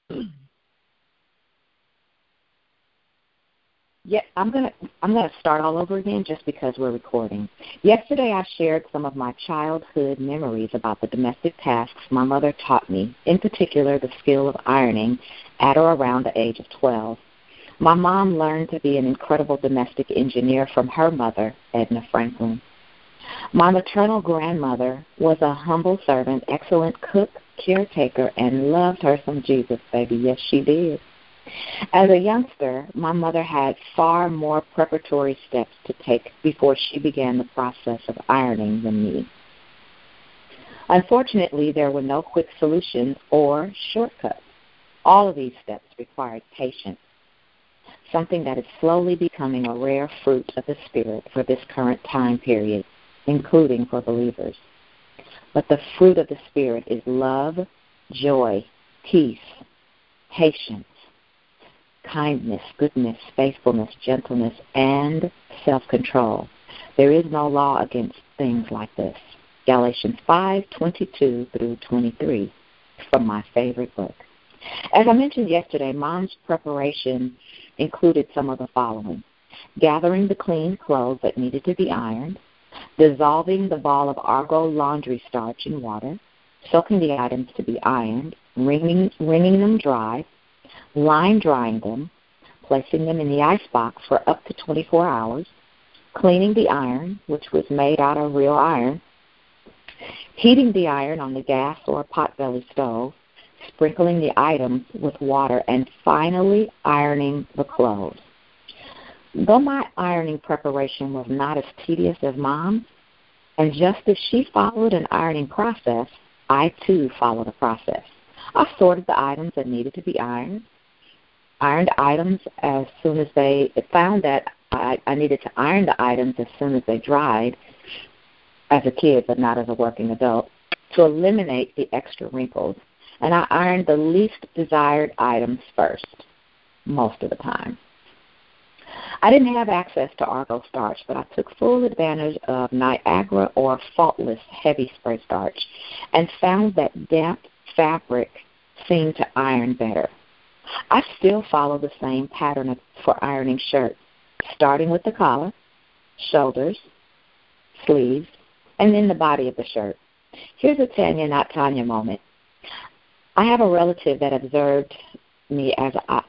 Yeah, I'm gonna start all over again just because we're recording. Yesterday I shared some of my childhood memories about the domestic tasks my mother taught me, in particular the skill of ironing at or around the age of 12. My mom learned to be an incredible domestic engineer from her mother, Edna Franklin. My maternal grandmother was a humble servant, excellent cook, caretaker, and loved her some Jesus, baby. Yes, she did. As a youngster, my mother had far more preparatory steps to take before she began the process of ironing than me. Unfortunately, there were no quick solutions or shortcuts. All of these steps required patience, something that is slowly becoming a rare fruit of the Spirit for this current time period, including for believers. But the fruit of the Spirit is love, joy, peace, patience, kindness, goodness, faithfulness, gentleness, and self-control. There is no law against things like this. Galatians 5:22 through 23, from my favorite book. As I mentioned yesterday, Mom's preparation included some of the following: gathering the clean clothes that needed to be ironed, dissolving the ball of Argo laundry starch in water, soaking the items to be ironed, wringing them dry, line drying them, placing them in the ice box for up to 24 hours, cleaning the iron, which was made out of real iron, heating the iron on the gas or potbelly stove, sprinkling the items with water, and finally ironing the clothes. Though my ironing preparation was not as tedious as Mom's, and just as she followed an ironing process, I too followed a process. I sorted the items that needed to be ironed items as soon as they found that I needed to iron the items as soon as they dried as a kid, but not as a working adult, to eliminate the extra wrinkles. And I ironed the least desired items first, most of the time. I didn't have access to Argo starch, but I took full advantage of Niagara or Faultless heavy spray starch and found that damp fabric seemed to iron better. I still follow the same pattern for ironing shirts, starting with the collar, shoulders, sleeves, and then the body of the shirt. Here's a Tanya, not Tanya moment. I have a relative that observed me as I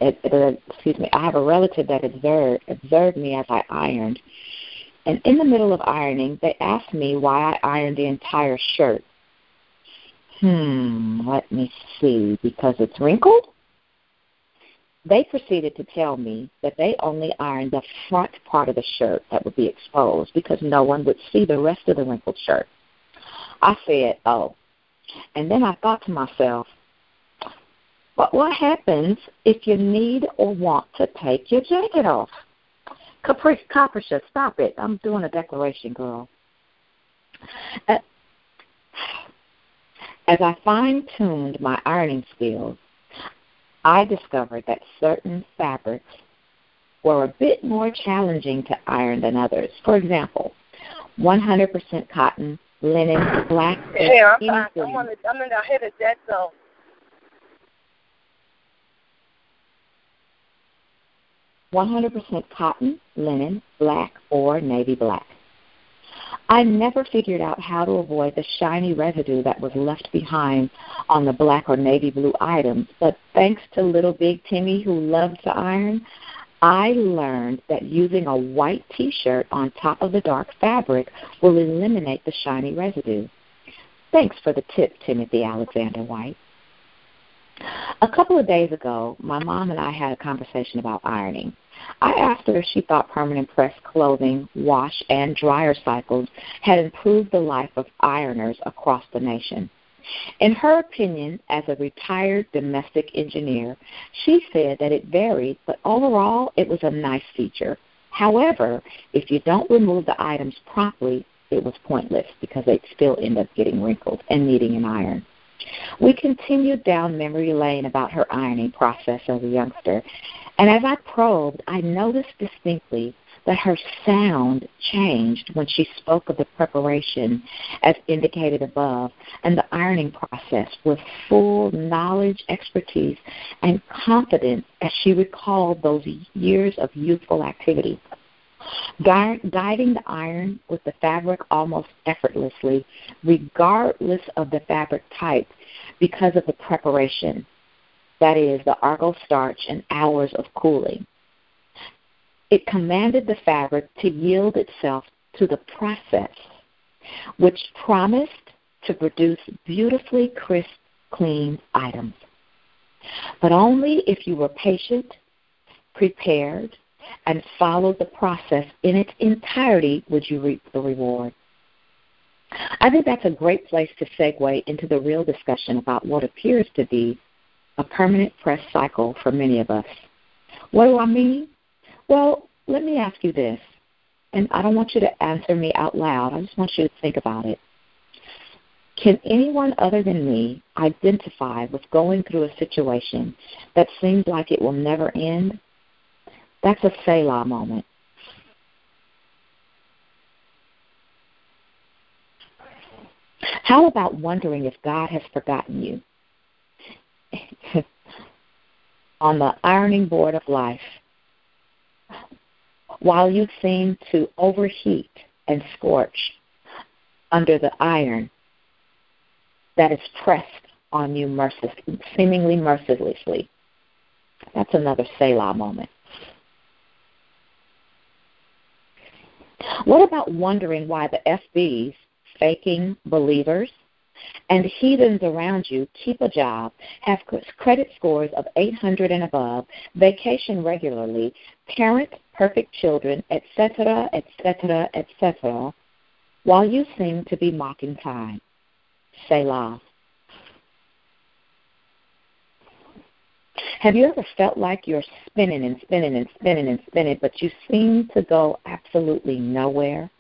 have a relative that observed me as I ironed, and in the middle of ironing, they asked me why I ironed the entire shirt. Let me see, because it's wrinkled? They proceeded to tell me that they only ironed the front part of the shirt that would be exposed because no one would see the rest of the wrinkled shirt. I said, oh. And then I thought to myself, but what happens if you need or want to take your jacket off? Capricia, stop it. I'm doing a declaration, girl. As I fine-tuned my ironing skills, I discovered that certain fabrics were a bit more challenging to iron than others. For example, 100% cotton, linen, black. Yeah, I'm in the head of that zone. 100% cotton, linen, black, or navy black. I never figured out how to avoid the shiny residue that was left behind on the black or navy blue items, but thanks to little big Timmy who loved to iron, I learned that using a white T-shirt on top of the dark fabric will eliminate the shiny residue. Thanks for the tip, Timothy Alexander White. A couple of days ago, my mom and I had a conversation about ironing. I asked her if she thought permanent press clothing, wash, and dryer cycles had improved the life of ironers across the nation. In her opinion, as a retired domestic engineer, she said that it varied, but overall it was a nice feature. However, if you don't remove the items promptly, it was pointless because they'd still end up getting wrinkled and needing an iron. We continued down memory lane about her ironing process as a youngster, and as I probed, I noticed distinctly that her sound changed when she spoke of the preparation as indicated above and the ironing process with full knowledge, expertise, and confidence as she recalled those years of youthful activity. Guiding the iron with the fabric almost effortlessly, regardless of the fabric type, because of the preparation, that is, the argo starch and hours of cooling. It commanded the fabric to yield itself to the process, which promised to produce beautifully crisp, clean items. But only if you were patient, prepared, and followed the process in its entirety would you reap the reward. I think that's a great place to segue into the real discussion about what appears to be a permanent press cycle for many of us. What do I mean? Well, let me ask you this, and I don't want you to answer me out loud. I just want you to think about it. Can anyone other than me identify with going through a situation that seems like it will never end? That's a Selah moment. How about wondering if God has forgotten you? On the ironing board of life, while you seem to overheat and scorch under the iron that is pressed on you seemingly mercilessly. That's another Selah moment. What about wondering why the FBs, faking believers, and heathens around you keep a job, have credit scores of 800 and above, vacation regularly, parent perfect children, etc., etc., etc., while you seem to be mocking time? Selah. Have you ever felt like you're spinning and spinning and spinning and spinning, but you seem to go absolutely nowhere?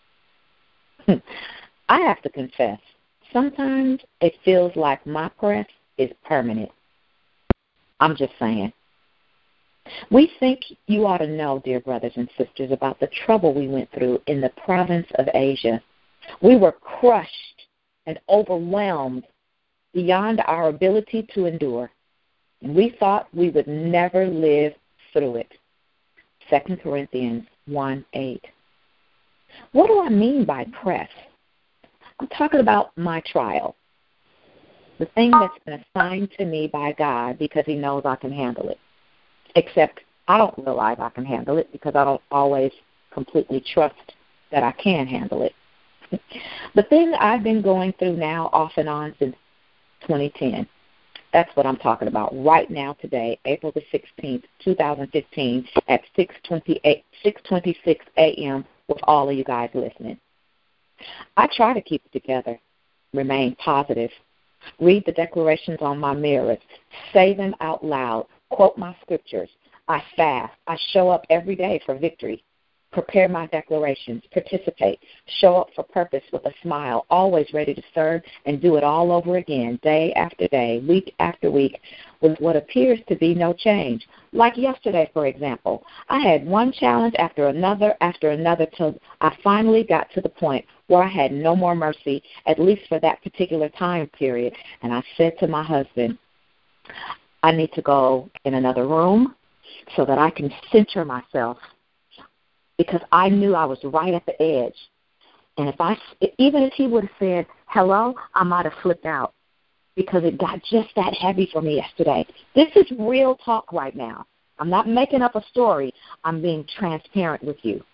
I have to confess, sometimes it feels like my press is permanent. I'm just saying. We think you ought to know, dear brothers and sisters, about the trouble we went through in the province of Asia. We were crushed and overwhelmed beyond our ability to endure. And we thought we would never live through it. 2 Corinthians 1:8. What do I mean by press? I'm talking about my trial, the thing that's been assigned to me by God because he knows I can handle it. Except I don't realize I can handle it because I don't always completely trust that I can handle it. The thing I've been going through now off and on since 2010, that's what I'm talking about right now today, April the 16th, 2015, at 6:26 a.m. with all of you guys listening. I try to keep it together, remain positive, read the declarations on my mirrors, say them out loud, quote my scriptures. I fast. I show up every day for victory. Prepare my declarations, participate, show up for purpose with a smile, always ready to serve, and do it all over again, day after day, week after week, with what appears to be no change. Like yesterday, for example, I had one challenge after another till I finally got to the point where I had no more mercy, at least for that particular time period. And I said to my husband, I need to go in another room so that I can center myself, because I knew I was right at the edge. And even if he would have said hello, I might have flipped out because it got just that heavy for me yesterday. This is real talk right now. I'm not making up a story. I'm being transparent with you.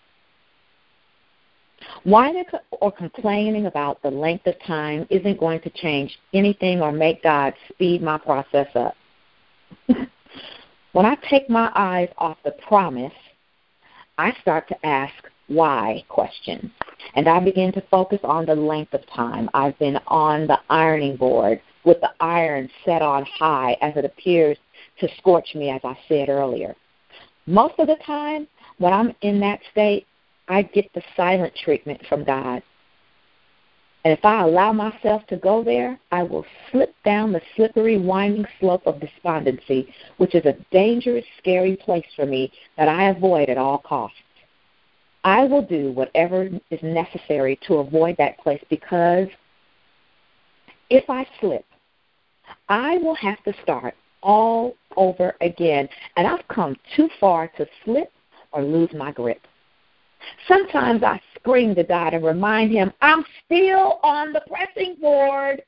Whining or complaining about the length of time isn't going to change anything or make God speed my process up. When I take my eyes off the promise, I start to ask why questions, and I begin to focus on the length of time I've been on the ironing board with the iron set on high as it appears to scorch me, as I said earlier. Most of the time, when I'm in that state, I get the silent treatment from God. And if I allow myself to go there, I will slip down the slippery, winding slope of despondency, which is a dangerous, scary place for me that I avoid at all costs. I will do whatever is necessary to avoid that place, because if I slip, I will have to start all over again, and I've come too far to slip or lose my grip. Sometimes I scream to God and remind him, I'm still on the pressing board.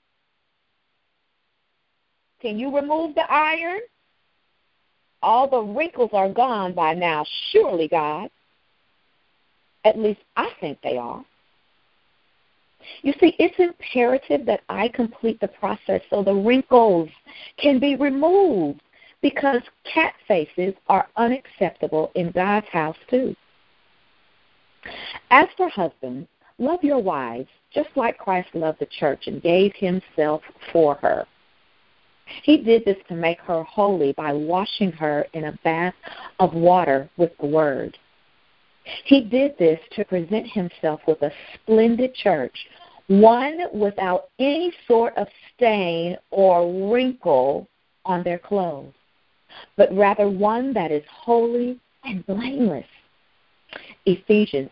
Can you remove the iron? All the wrinkles are gone by now, surely, God. At least I think they are. You see, it's imperative that I complete the process so the wrinkles can be removed, because cat faces are unacceptable in God's house too. As for husbands, love your wives just like Christ loved the church and gave himself for her. He did this to make her holy by washing her in a bath of water with the word. He did this to present himself with a splendid church, one without any sort of stain or wrinkle on their clothes, but rather one that is holy and blameless. Ephesians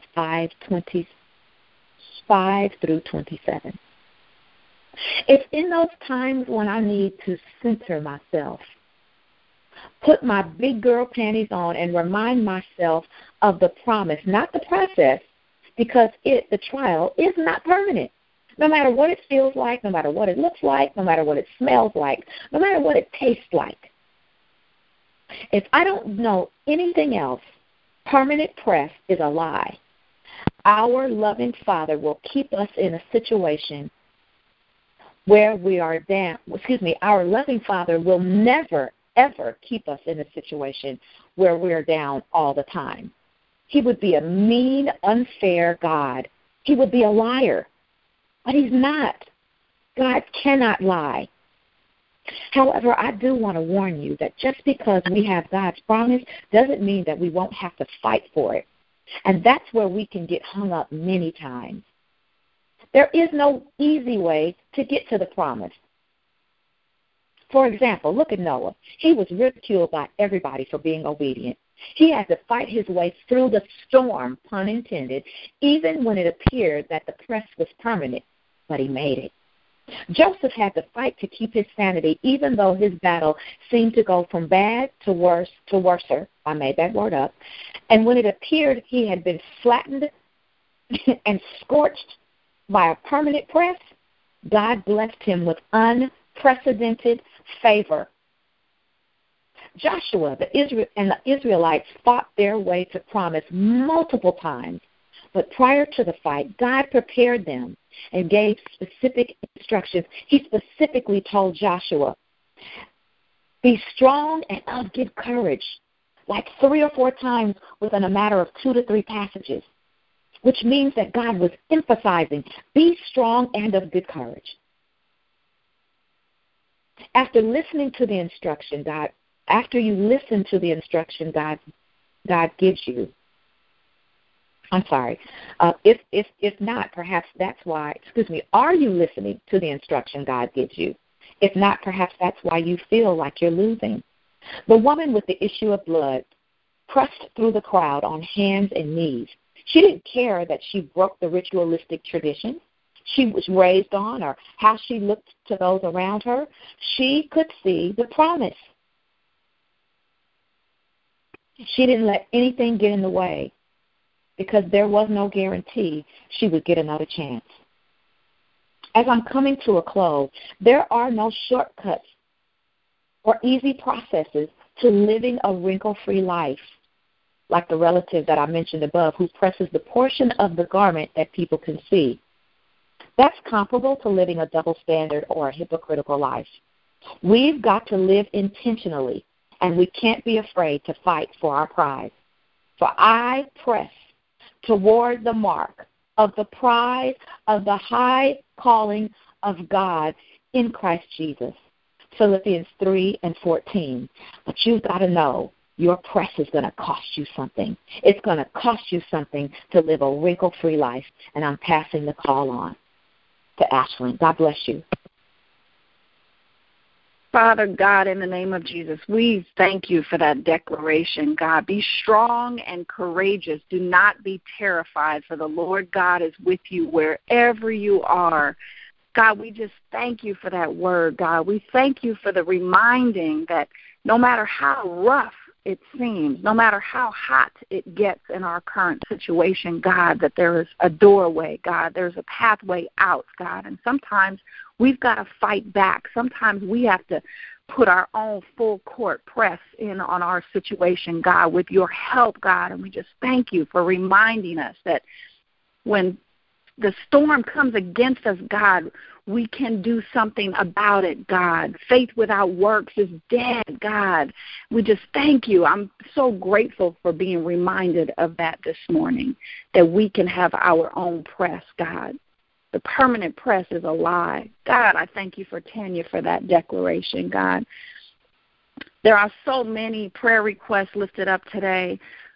5:25-27. It's in those times when I need to center myself, put my big girl panties on, and remind myself of the promise, not the process, because the trial is not permanent. No matter what it feels like, no matter what it looks like, no matter what it smells like, no matter what it tastes like. If I don't know anything else, permanent press is a lie. Our loving Father will keep us in a situation where we are down. Our loving Father will never, ever keep us in a situation where we are down all the time. He would be a mean, unfair God. He would be a liar. But he's not. God cannot lie. However, I do want to warn you that just because we have God's promise doesn't mean that we won't have to fight for it. And that's where we can get hung up many times. There is no easy way to get to the promise. For example, look at Noah. He was ridiculed by everybody for being obedient. He had to fight his way through the storm, pun intended, even when it appeared that the press was permanent, but he made it. Joseph had to fight to keep his sanity, even though his battle seemed to go from bad to worser. I made that word up. And when it appeared he had been flattened and scorched by a permanent press, God blessed him with unprecedented favor. Joshua and the Israelites fought their way to promise multiple times, but prior to the fight, God prepared them and gave specific instructions. He specifically told Joshua, be strong and of good courage, like 3 or 4 times within a matter of 2 to 3 passages, which means that God was emphasizing, be strong and of good courage. After you listen to the instruction God gives you, if not, perhaps that's why, are you listening to the instruction God gives you? If not, perhaps that's why you feel like you're losing. The woman with the issue of blood pressed through the crowd on hands and knees. She didn't care that she broke the ritualistic tradition she was raised on or how she looked to those around her. She could see the promise. She didn't let anything get in the way because there was no guarantee she would get another chance. As I'm coming to a close, there are no shortcuts or easy processes to living a wrinkle-free life, like the relative that I mentioned above who presses the portion of the garment that people can see. That's comparable to living a double standard or a hypocritical life. We've got to live intentionally, and we can't be afraid to fight for our prize. For I press toward the mark of the prize of the high calling of God in Christ Jesus. Philippians 3:14. But you've got to know your press is going to cost you something. It's going to cost you something to live a wrinkle-free life. And I'm passing the call on to Ashlyn. God bless you. Father God, in the name of Jesus, we thank you for that declaration, God. Be strong and courageous. Do not be terrified, for the Lord God is with you wherever you are. God, we just thank you for that word, God. We thank you for the reminding that no matter how rough it seems, no matter how hot it gets in our current situation, God, that there is a doorway, God. There's a pathway out, God. And sometimes we've got to fight back. Sometimes we have to put our own full court press in on our situation, God, with your help, God. And we just thank you for reminding us that when the storm comes against us, God, we can do something about it, God. Faith without works is dead, God. We just thank you. I'm so grateful for being reminded of that this morning, that we can have our own press, God. The permanent press is a lie. God, I thank you for Tanya for that declaration, God. There are so many prayer requests lifted up today.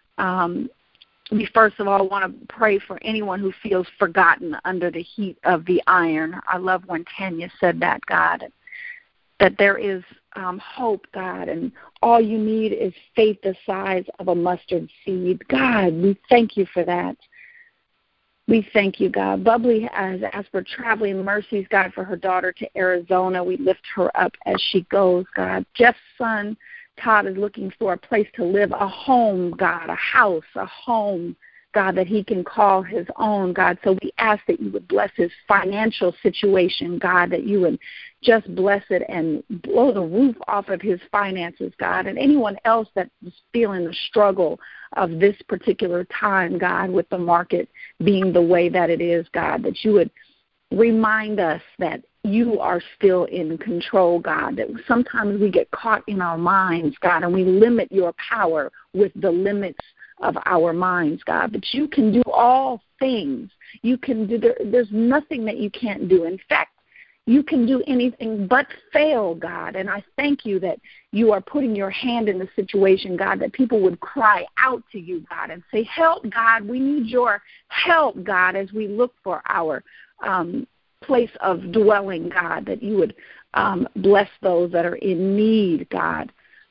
We first of all want to pray for anyone who feels forgotten under the heat of the iron. I love when Tanya said that, God, that there is hope, God, and all you need is faith the size of a mustard seed. God, we thank you for that. We thank you, God. Bubbly has asked for traveling mercies, God, for her daughter to Arizona. We lift her up as she goes, God. Jeff's son, Todd, is looking for a place to live, a home, God, a house, a home, God, that he can call his own, God. So we ask that you would bless his financial situation, God, that you would just bless it and blow the roof off of his finances, God. And anyone else that is feeling the struggle of this particular time, God, with the market being the way that it is, God, that you would remind us that you are still in control, God, that sometimes we get caught in our minds, God, and we limit your power with the limits of our minds, God. But you can do all things. You can do. There's nothing that you can't do. In fact, you can do anything but fail, God. And I thank you that you are putting your hand in the situation, God, that people would cry out to you, God, and say, help, God. We need your help, God, as we look for our place of dwelling, God, that you would bless those that are in need, God.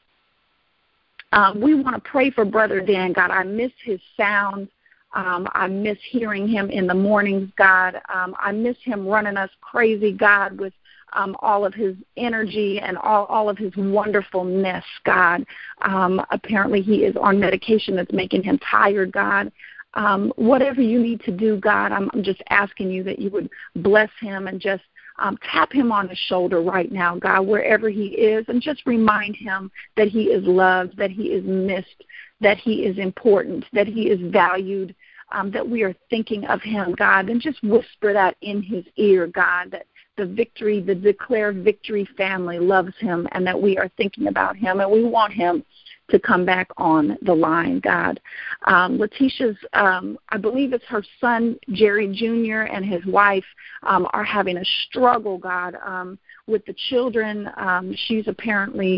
We want to pray for Brother Dan, God. I miss his sound. I miss hearing him in the mornings, God. I miss him running us crazy, God, with all of his energy and all of his wonderfulness, God. Apparently he is on medication that's making him tired, God. Whatever you need to do, God, I'm just asking you that you would bless him and just tap him on the shoulder right now, God, wherever he is, and just remind him that he is loved, that he is missed, that he is important, that he is valued, that we are thinking of him, God, and just whisper that in his ear, God, that the Declare Victory family loves him and that we are thinking about him and we want him to come back on the line, God. Letitia's, I believe it's her son, Jerry Jr., and his wife are having a struggle, God, with the children. She's apparently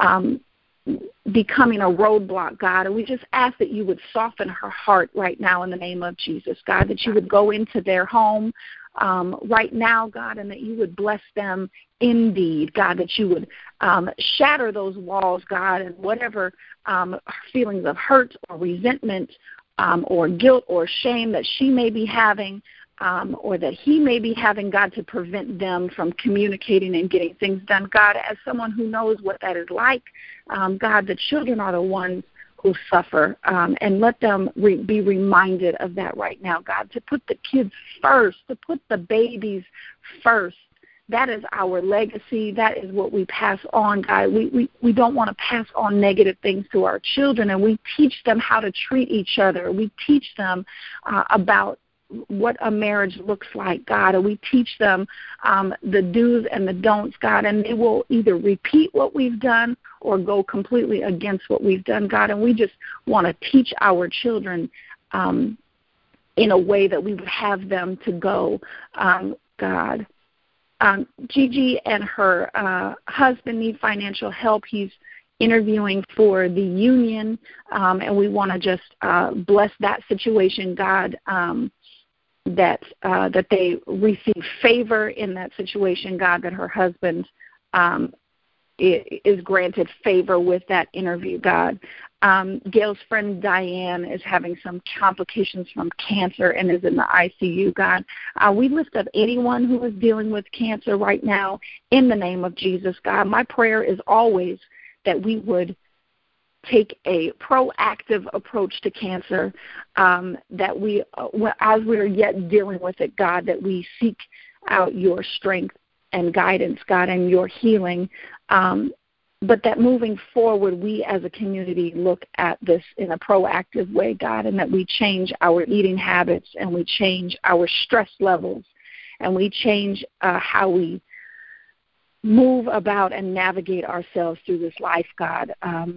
becoming a roadblock, God, and we just ask that you would soften her heart right now in the name of Jesus, God, that you would go into their home right now, God, and that you would bless them indeed, God, that you would shatter those walls, God, and whatever feelings of hurt or resentment or guilt or shame that she may be having or that he may be having, God, to prevent them from communicating and getting things done. God, as someone who knows what that is like, God, the children are the ones who suffer, and let them be reminded of that right now, God, to put the kids first, to put the babies first. That is our legacy. That is what we pass on, God. We don't want to pass on negative things to our children, and we teach them how to treat each other. We teach them about what a marriage looks like, God, and we teach them the do's and the don'ts, God, and they will either repeat what we've done or go completely against what we've done, God, and we just want to teach our children in a way that we would have them to go, God. Gigi and her husband need financial help. He's interviewing for the union, and we want to just bless that situation, God, that they receive favor in that situation, God, that her husband is granted favor with that interview, God. Gail's friend Diane is having some complications from cancer and is in the ICU, God. We lift up anyone who is dealing with cancer right now in the name of Jesus, God. My prayer is always that we would take a proactive approach to cancer, that we, as we're yet dealing with it, God, that we seek out your strength and guidance, God, and your healing, but that moving forward, we as a community look at this in a proactive way, God, and that we change our eating habits and we change our stress levels and we change how we move about and navigate ourselves through this life, God.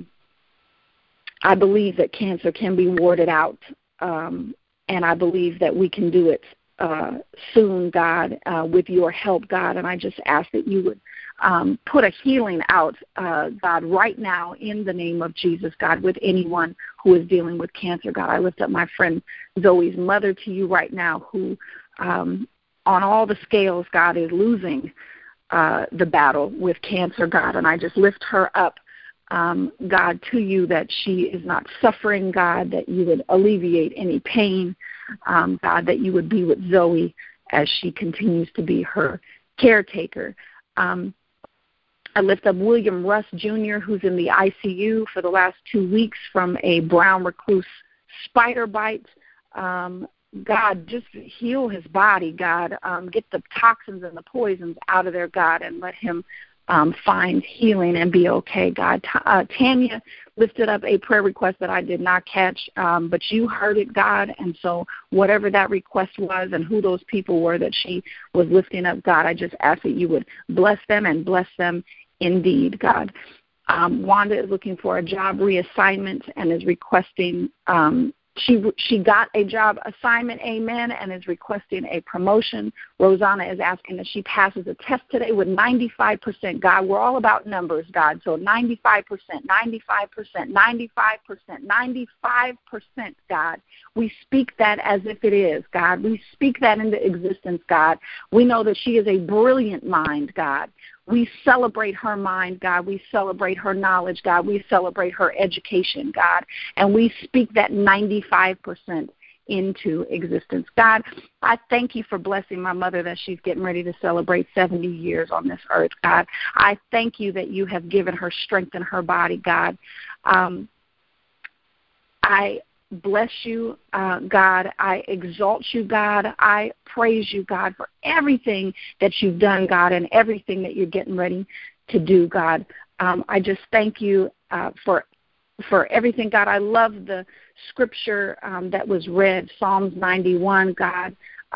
I believe that cancer can be warded out, and I believe that we can do it soon, God, with your help, God, and I just ask that you would put a healing out, God, right now in the name of Jesus, God, with anyone who is dealing with cancer, God. I lift up my friend Zoe's mother to you right now who, on all the scales, God, is losing the battle with cancer, God, and I just lift her up, God, to you, that she is not suffering, God, that you would alleviate any pain, God, that you would be with Zoe as she continues to be her caretaker. I lift up William Russ Jr., who's in the ICU for the last 2 weeks from a brown recluse spider bite. God, just heal his body, God. Get the toxins and the poisons out of there, God, and let him find healing and be okay, God. Tanya lifted up a prayer request that I did not catch, but you heard it, God, and so whatever that request was and who those people were that she was lifting up, God, I just ask that you would bless them and bless them indeed, God. Wanda is looking for a job reassignment and is requesting she got a job assignment, amen, and is requesting a promotion. Rosanna is asking that she passes a test today with 95%. God, we're all about numbers, God. So 95%, 95%, 95%, 95%, God. We speak that as if it is, God. We speak that into existence, God. We know that she is a brilliant mind, God. We celebrate her mind, God. We celebrate her knowledge, God. We celebrate her education, God. And we speak that 95% into existence. God, I thank you for blessing my mother that she's getting ready to celebrate 70 years on this earth, God. I thank you that you have given her strength in her body, God. I bless you, God. I exalt you, God. I praise you, God, for everything that you've done, God, and everything that you're getting ready to do, God. I just thank you for everything, God. I love the scripture that was read, Psalms 91, God.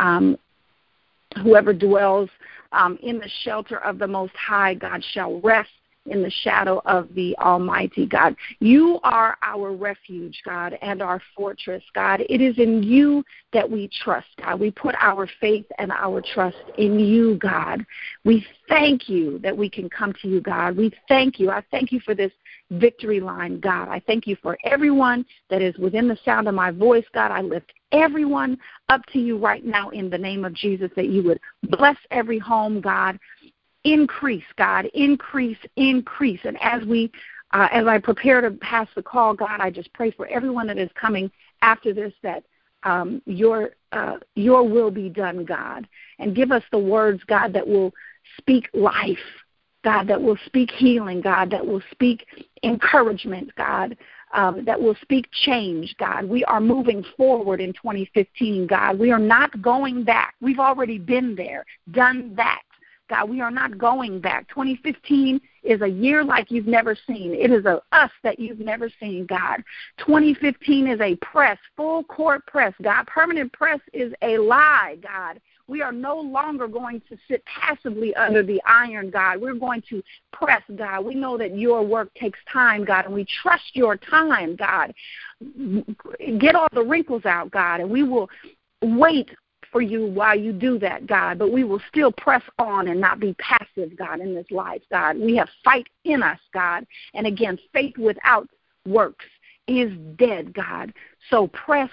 Whoever dwells in the shelter of the Most High, God, shall rest in the shadow of the Almighty, God. You are our refuge, God, and our fortress, God. It is in you that we trust, God. We put our faith and our trust in you, God. We thank you that we can come to you, God. We thank you. I thank you for this victory line, God. I thank you for everyone that is within the sound of my voice, God. I lift everyone up to you right now in the name of Jesus, that you would bless every home, God. Increase, God, increase. And as I prepare to pass the call, God, I just pray for everyone that is coming after this, that your will be done, God. And give us the words, God, that will speak life, God, that will speak healing, God, that will speak encouragement, God, that will speak change, God. We are moving forward in 2015, God. We are not going back. We've already been there, done that. God, we are not going back. 2015 is a year like you've never seen. It is us that you've never seen, God. 2015 is a press, full court press, God. Permanent press is a lie, God. We are no longer going to sit passively under the iron, God. We're going to press, God. We know that your work takes time, God, and we trust your time, God. Get all the wrinkles out, God, and we will wait for you while you do that, God, but we will still press on and not be passive, God, in this life, God. We have fight in us, God, and again, faith without works is dead, God. So press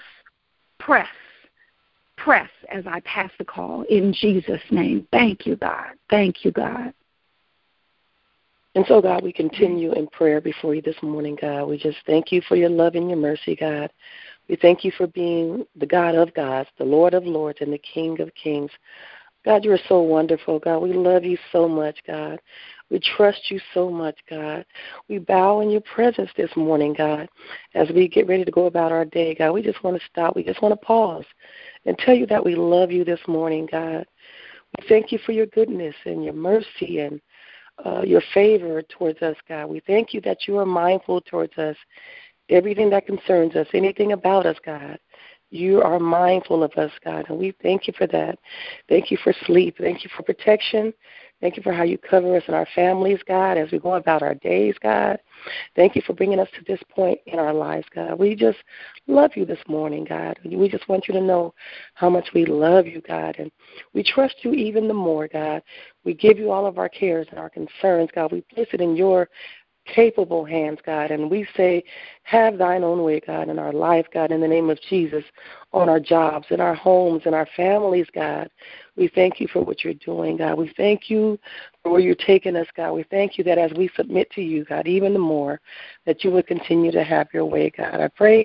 as I pass the call in Jesus' name. Thank you, God. Thank you, God. And so, God, we continue in prayer before you this morning, God. We just thank you for your love and your mercy, God. We thank you for being the God of gods, the Lord of lords, and the King of kings. God, you are so wonderful, God. We love you so much, God. We trust you so much, God. We bow in your presence this morning, God, as we get ready to go about our day, God. We just want to stop. We just want to pause and tell you that we love you this morning, God. We thank you for your goodness and your mercy and your favor towards us, God. We thank you that you are mindful towards us, everything that concerns us, anything about us, God. You are mindful of us, God, and we thank you for that. Thank you for sleep. Thank you for protection. Thank you for how you cover us and our families, God, as we go about our days, God. Thank you for bringing us to this point in our lives, God. We just love you this morning, God. We just want you to know how much we love you, God, and we trust you even the more, God. We give you all of our cares and our concerns, God. We place it in your capable hands, God, and we say, have thine own way, God, in our life, God, in the name of Jesus, on our jobs, in our homes, in our families, God. We thank you for what you're doing, God. We thank you for where you're taking us, God. We thank you that as we submit to you, God, even the more, that you would continue to have your way, God. I pray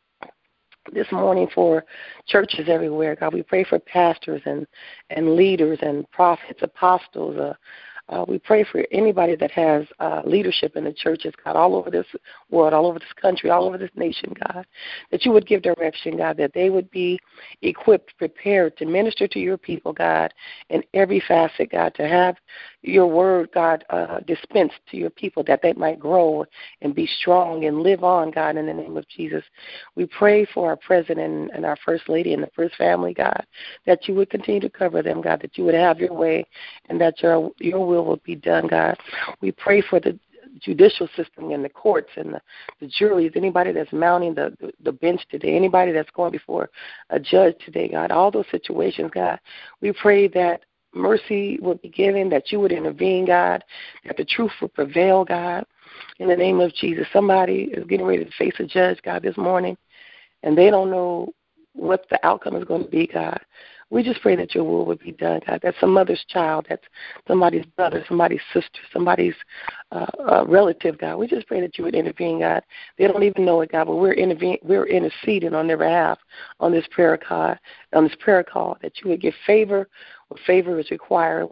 this morning for churches everywhere, God. We pray for pastors and leaders and prophets, apostles, we pray for anybody that has leadership in the churches, God, all over this world, all over this country, all over this nation, God, that you would give direction, God, that they would be equipped, prepared to minister to your people, God, in every facet, God, to have your word, God, dispensed to your people, that they might grow and be strong and live on, God, in the name of Jesus. We pray for our president and our first lady and the first family, God, that you would continue to cover them, God, that you would have your way and that your will be done, God. We pray for the judicial system and the courts and the juries, anybody that's mounting the bench today, anybody that's going before a judge today, God, all those situations, God. We pray that mercy would be given, that you would intervene, God, that the truth would prevail, God, in the name of Jesus. Somebody is getting ready to face a judge, God, this morning, and they don't know what the outcome is going to be, God. We just pray that your will would be done, God. That's some mother's child. That's somebody's brother, somebody's sister, somebody's relative, God. We just pray that you would intervene, God. They don't even know it, God, but we're interceding on their behalf on this prayer call, that you would give favor where favor is required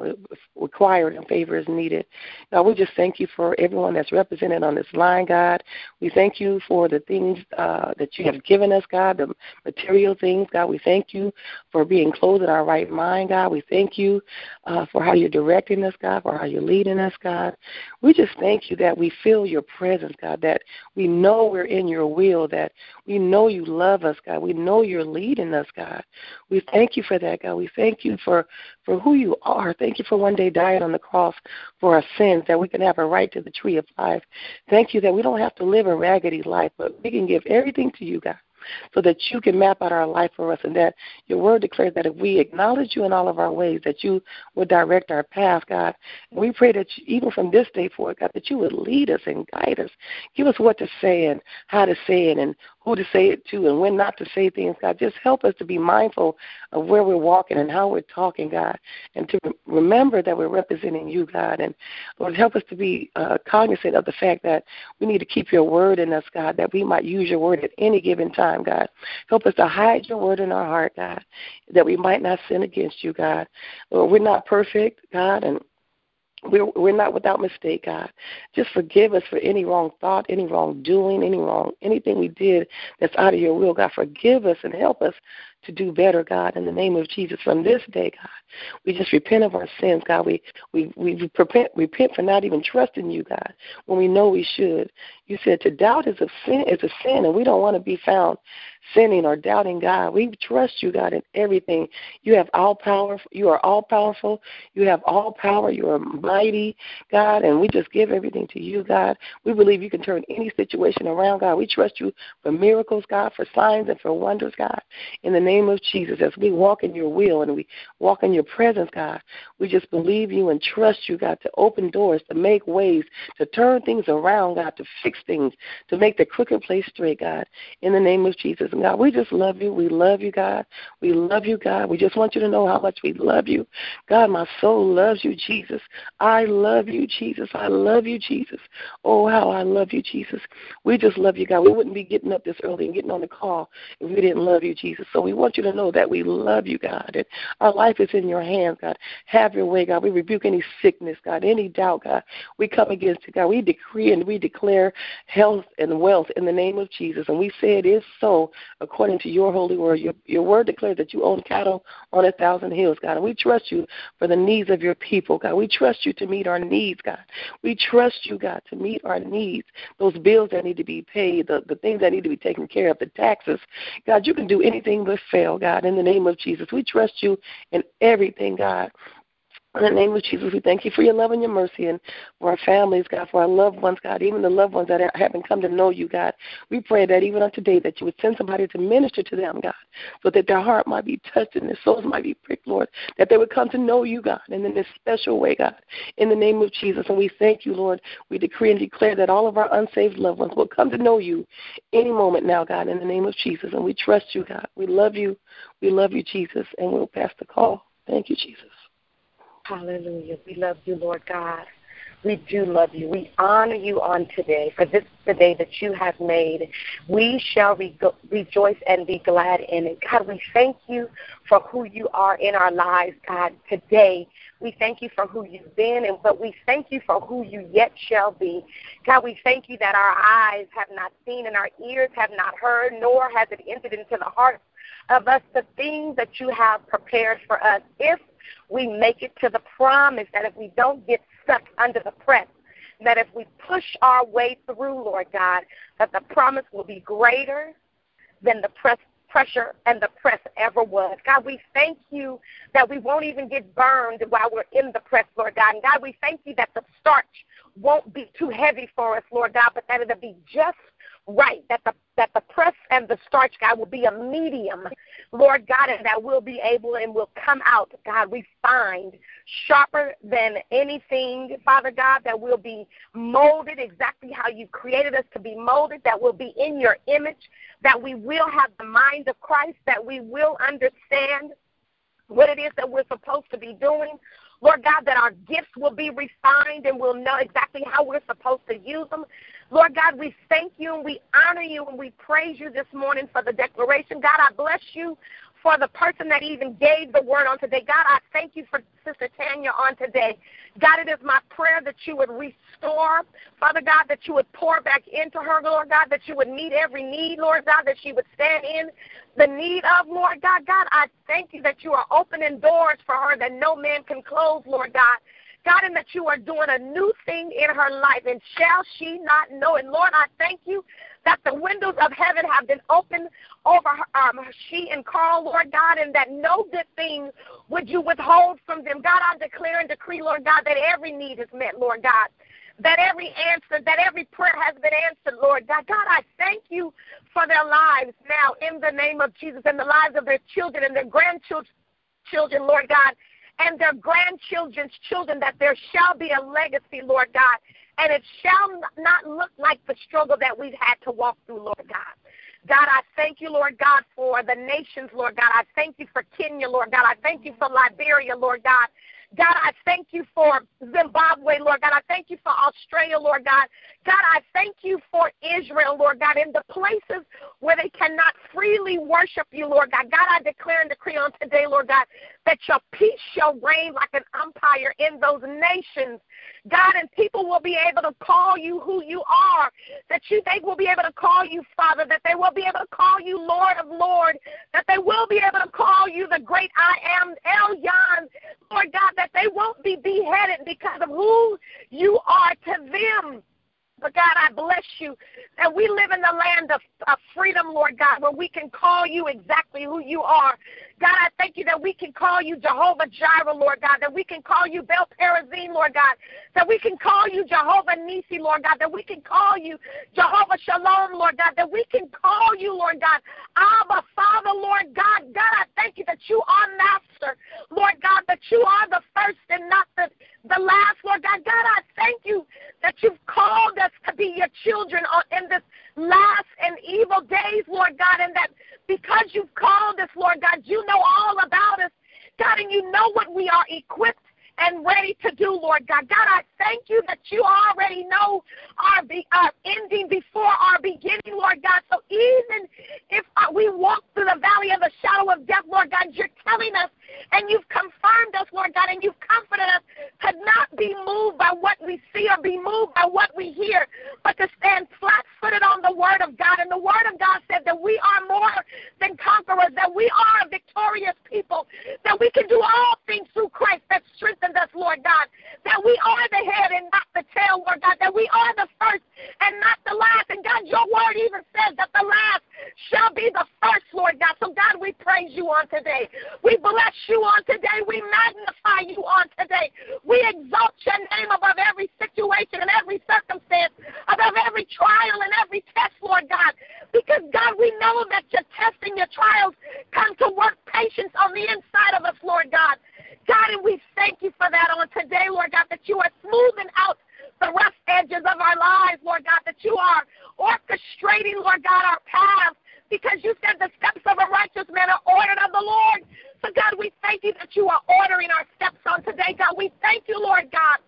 and favor is needed. God, we just thank you for everyone that's represented on this line, God. We thank you for the things that you have given us, God, the material things, God. We thank you for being clothed in our right mind, God. We thank you for how you're directing us, God, for how you're leading us, God. We just thank you that we feel your presence, God, that we know we're in your will, that we know you love us, God. We know you're leading us, God. We thank you for that, God. We thank you for who you are. Thank you for one day dying on the cross for our sins, that we can have a right to the tree of life. Thank you that we don't have to live a raggedy life, but we can give everything to you, God, so that you can map out our life for us, and that your word declares that if we acknowledge you in all of our ways, that you would direct our path, God. And we pray that you, even from this day forward, God, that you would lead us and guide us. Give us what to say and how to say it and who to say it to and when not to say things, God. Just help us to be mindful of where we're walking and how we're talking, God, and to remember that we're representing you, God. And Lord, help us to be cognizant of the fact that we need to keep your word in us, God, that we might use your word at any given time, God. Help us to hide your word in our heart, God, that we might not sin against you, God. Lord, we're not perfect, God, and we're not without mistake, God. Just forgive us for any wrong thought, any wrongdoing, anything we did that's out of your will, God. Forgive us and help us to do better, God, in the name of Jesus. From this day, God, we just repent of our sins, God. We repent for not even trusting you, God, when we know we should. You said to doubt is a sin, and we don't want to be found sinning or doubting, God. We trust you, God, in everything. You have all power. You are all powerful. You have all power. You are mighty, God, and we just give everything to you, God. We believe you can turn any situation around, God. We trust you for miracles, God, for signs and for wonders, God, in the name name of Jesus, as we walk in your will and we walk in your presence, God, we just believe you and trust you, God, to open doors, to make ways, to turn things around, God, to fix things, to make the crooked place straight, God, in the name of Jesus. And God, we just love you. We love you, God. We love you, God. We just want you to know how much we love you. God, my soul loves you, Jesus. I love you, Jesus. I love you, Jesus. Oh, how I love you, Jesus. We just love you, God. We wouldn't be getting up this early and getting on the call if we didn't love you, Jesus. So we want you to know that we love you, God. And our life is in your hands, God. Have your way, God. We rebuke any sickness, God, any doubt, God. We come against it, God. We decree and we declare health and wealth in the name of Jesus. And we say it is so according to your holy word. Your word declares that you own cattle on 1,000 hills, God. And we trust you for the needs of your people, God. We trust you to meet our needs, God. We trust you, God, to meet our needs, those bills that need to be paid, the things that need to be taken care of, the taxes. God, you can do anything but fail, God, in the name of Jesus. We trust you in everything, God. In the name of Jesus, we thank you for your love and your mercy and for our families, God, for our loved ones, God, even the loved ones that haven't come to know you, God. We pray that even on today that you would send somebody to minister to them, God, so that their heart might be touched and their souls might be pricked, Lord, that they would come to know you, God, and in this special way, God, in the name of Jesus. And we thank you, Lord. We decree and declare that all of our unsaved loved ones will come to know you any moment now, God, in the name of Jesus. And we trust you, God. We love you. We love you, Jesus. And we'll pass the call. Thank you, Jesus. Hallelujah. We love you, Lord God. We do love you. We honor you on today, for this is the day that you have made. We shall rejoice and be glad in it. God, we thank you for who you are in our lives, God, today. We thank you for who you've been, but we thank you for who you yet shall be. God, we thank you that our eyes have not seen and our ears have not heard, nor has it entered into the hearts of us the things that you have prepared for us. If we make it to the promise, that if we don't get stuck under the press, that if we push our way through, Lord God, that the promise will be greater than the pressure and the press ever was. God, we thank you that we won't even get burned while we're in the press, Lord God. And God, we thank you that the starch won't be too heavy for us, Lord God, but that it'll be just right, that the press and the starch, God, will be a medium, Lord God, and that we'll be able and will come out, God, refined, sharper than anything, Father God, that we'll be molded exactly how you created us to be molded, that we'll be in your image, that we will have the mind of Christ, that we will understand what it is that we're supposed to be doing. Lord God, that our gifts will be refined and we'll know exactly how we're supposed to use them. Lord God, we thank you and we honor you and we praise you this morning for the declaration. God, I bless you for the person that even gave the word on today. God, I thank you for Sister Tanya on today. God, it is my prayer that you would restore, Father God, that you would pour back into her, Lord God, that you would meet every need, Lord God, that she would stand in the need of, Lord God. God, I thank you that you are opening doors for her that no man can close, Lord God. God, and that you are doing a new thing in her life, and shall she not know it? Lord, I thank you that the windows of heaven have been opened over she and Carl, Lord God, and that no good thing would you withhold from them. God, I declare and decree, Lord God, that every need is met, Lord God, that every answer, that every prayer has been answered, Lord God. God, I thank you for their lives now in the name of Jesus, and the lives of their children and their grandchildren, Lord God, and their grandchildren's children, that there shall be a legacy, Lord God, and it shall not look like the struggle that we've had to walk through, Lord God. God, I thank you, Lord God, for the nations, Lord God. I thank you for Kenya, Lord God. I thank you for Liberia, Lord God. God, I thank you for Zimbabwe, Lord God. I thank you for Australia, Lord God. God, I thank you for Israel, Lord God, in the places where they cannot freely worship you, Lord God. God, I declare and decree on today, Lord God, that your peace shall reign like an umpire in those nations, God, and people will be able to call you who you are, that they will be able to call you Father, that they will be able to call you Lord of Lords, that they will be able to call you the great I am, Elyon, Lord God, that they won't be beheaded because of who you are to them. But God, I bless you that we live in the land of freedom, Lord God, where we can call you exactly who you are. God, I thank you that we can call you Jehovah Jireh, Lord God, that we can call you Bel Perazim, Lord God, that we can call you Jehovah Nisi, Lord God, that we can call you Jehovah Jehovah Shalom, Lord God, that we can call you, Lord God, Abba, Father, Lord God. God, I thank you that you are Master, Lord God, that you are the first and not the last, Lord God. God, I thank you that you've called us to be your children in this last and evil days, Lord God, and that because you've called us, Lord God, you know all about us, God, and you know what we are equipped and ready to do, Lord God. God, I thank you that you already know our ending before our beginning, Lord God. So even if we walk through the valley of the shadow of death, Lord God, you're telling us and you've confirmed us, Lord God, and you've comforted us to not be moved by what we see or be moved by what we hear, but to stand flat-footed on the Word of God. And the Word of God said that we are more than conquerors, that we are a victorious people, that we can do all things through Christ that strengthens us, Lord God, that we are the head and not the tail, Lord God, that we are the first and not the last. And God, your Word even says that the last shall be the first, Lord God. So God, we praise you on today. We bless you on today. We magnify you on today. We exalt your name above every situation and every circumstance, above every trial and every test, Lord God. Because, God, we know that your tests and your trials come to work patience on the inside of us, Lord God. God, and we thank you for that on today, Lord God, that you are smoothing out the rough edges of our lives, Lord God, that you are orchestrating, Lord God, our paths, because you said the steps of a righteous man are ordered of the Lord. So, God, we thank you that you are ordering our steps on today, God. We thank you, Lord God,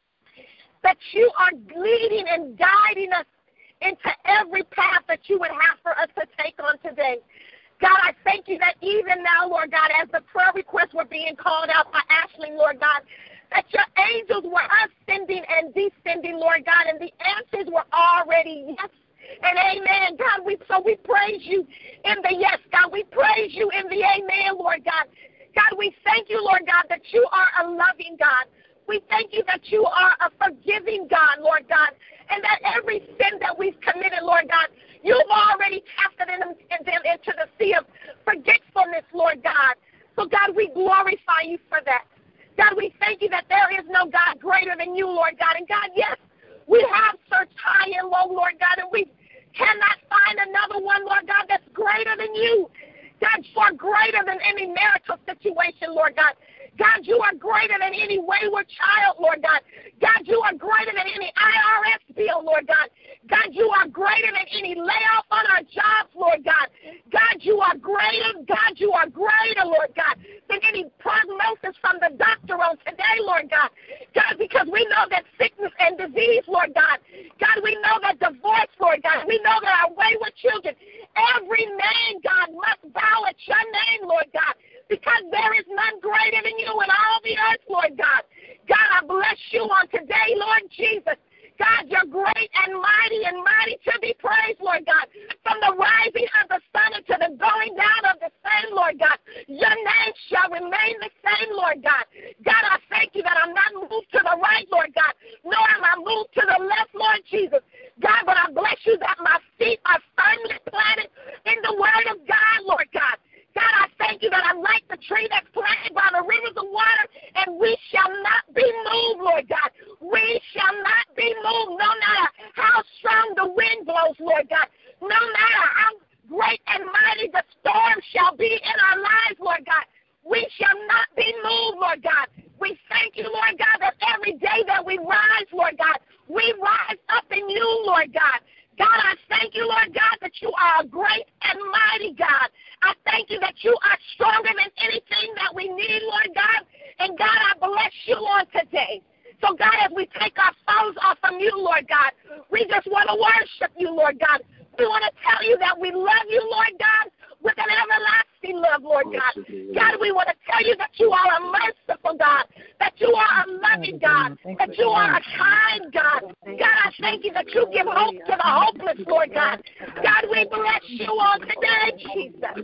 that you are leading and guiding us into every path that you would have for us to take on today. God, I thank you that even now, Lord God, as the prayer requests were being called out by Ashley, Lord God, that your angels were ascending and descending, Lord God, and the answers were already yes and amen, God. So we praise you in the yes, God. We praise you in the amen, Lord God. God, we thank you, Lord God, that you are a loving God. We thank you that you are a forgiving God, Lord God, and that every sin that we've committed, Lord God, you've already casted them into the sea of forgetfulness, Lord God. So, God, we glorify you for that. God, we thank you that there is no God greater than you, Lord God. And, God, yes, we have searched high and low, Lord God, and we cannot find another one, Lord God, that's greater than you. God, you are greater than any marital situation, Lord God. God, you are greater than any wayward child, Lord God. God, you are greater than any IRS bill, Lord God. God, you are greater than any layoff on our jobs, Lord God. God, you are greater. God, you are greater, Lord God, than any prognosis from the doctor on today, Lord God. God, because we know that sickness and disease, Lord God. God, we know that divorce, Lord God. We know that our wayward children, every name, God, must bow at your name, Lord God, because there is none greater than you in all the earth, Lord God. God, I bless you on today, Lord Jesus. God, you're great and mighty to be praised, Lord God. From the rising of the sun to the going down of the same, Lord God, your name shall remain the same, Lord God. God, I thank you that I'm not moved to the right, Lord God, nor am I moved to the left, Lord Jesus. God, but I bless you that my feet are firmly planted in the word of God, Lord God. God, I thank you that I'm like the tree that's planted by the rivers of water, and we shall not be moved, Lord God. We shall not be moved, no matter how strong the wind blows, Lord God. No matter how great and mighty the storm shall be in our lives, Lord God. We shall not be moved, Lord God. We thank you, Lord God, that every day that we rise, Lord God, we rise up in you, Lord God. God, I thank you, Lord God, that you are a great and mighty God. I thank you that you are stronger than anything that we need, Lord God. And God, I bless you on today. So, God, as we take our phones off from you, Lord God, we just want to worship you, Lord God. We want to tell you that we love you, Lord God, with an everlasting love, Lord God. God, we want to tell you that you are a merciful God, that you are a loving God, that you are a kind God. God, I thank you that you give hope to the hopeless, Lord God. God, we bless you on today, Jesus.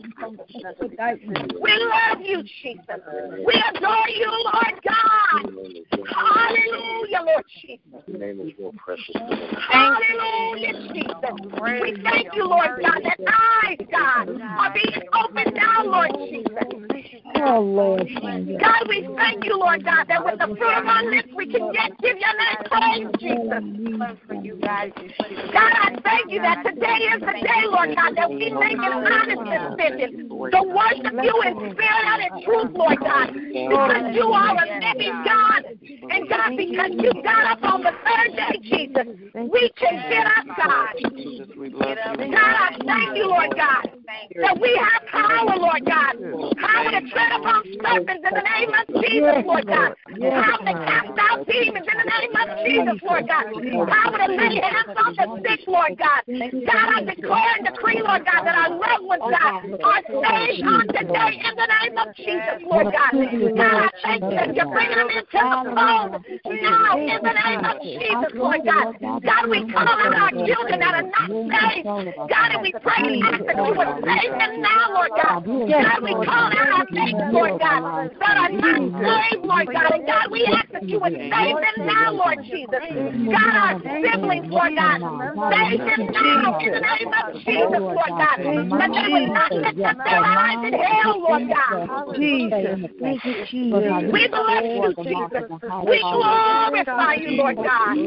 We love you, Jesus. We adore you, Lord God. Hallelujah, Lord Jesus. Your name is more precious. Hallelujah, Jesus. We thank you, Lord God, that eyes, God, are being opened now, Lord Jesus. Oh, Lord. God, we thank you, Lord God, that with the fruit of our lips we can yet give your name praise, Jesus. God, I thank you that today is the day, Lord God, that we make an honest decision to worship you in spirit and in truth, Lord God, because you are a living God. And God, because you got up on the third day, Jesus, we can get up, God. God, I thank you, Lord God, that we have power, Lord God, power to tread upon serpents in the name of Jesus, Lord God, power to cast out demons in the name of Jesus, Lord God, power to lay hands on the sick, Lord God. God, I declare and decree, Lord God, that our loved ones, God, are saved on today in the name of Jesus, Lord God. God, I thank you that you're bringing them into the fold now in the name of Jesus, Lord God. God, we call out our children that are not saved. God, and we pray that you would save them now, Lord God. God, we call out our parents, Lord God, that are not saved, Lord God. And God, we ask that you would save them now, Lord Jesus. God, our siblings, Lord God, save them now in the name of Jesus, Lord God. That they would not lift up their eyes in hell, Lord God. Jesus. Thank you, Jesus. We bless you, Jesus. We glorify you, Lord God.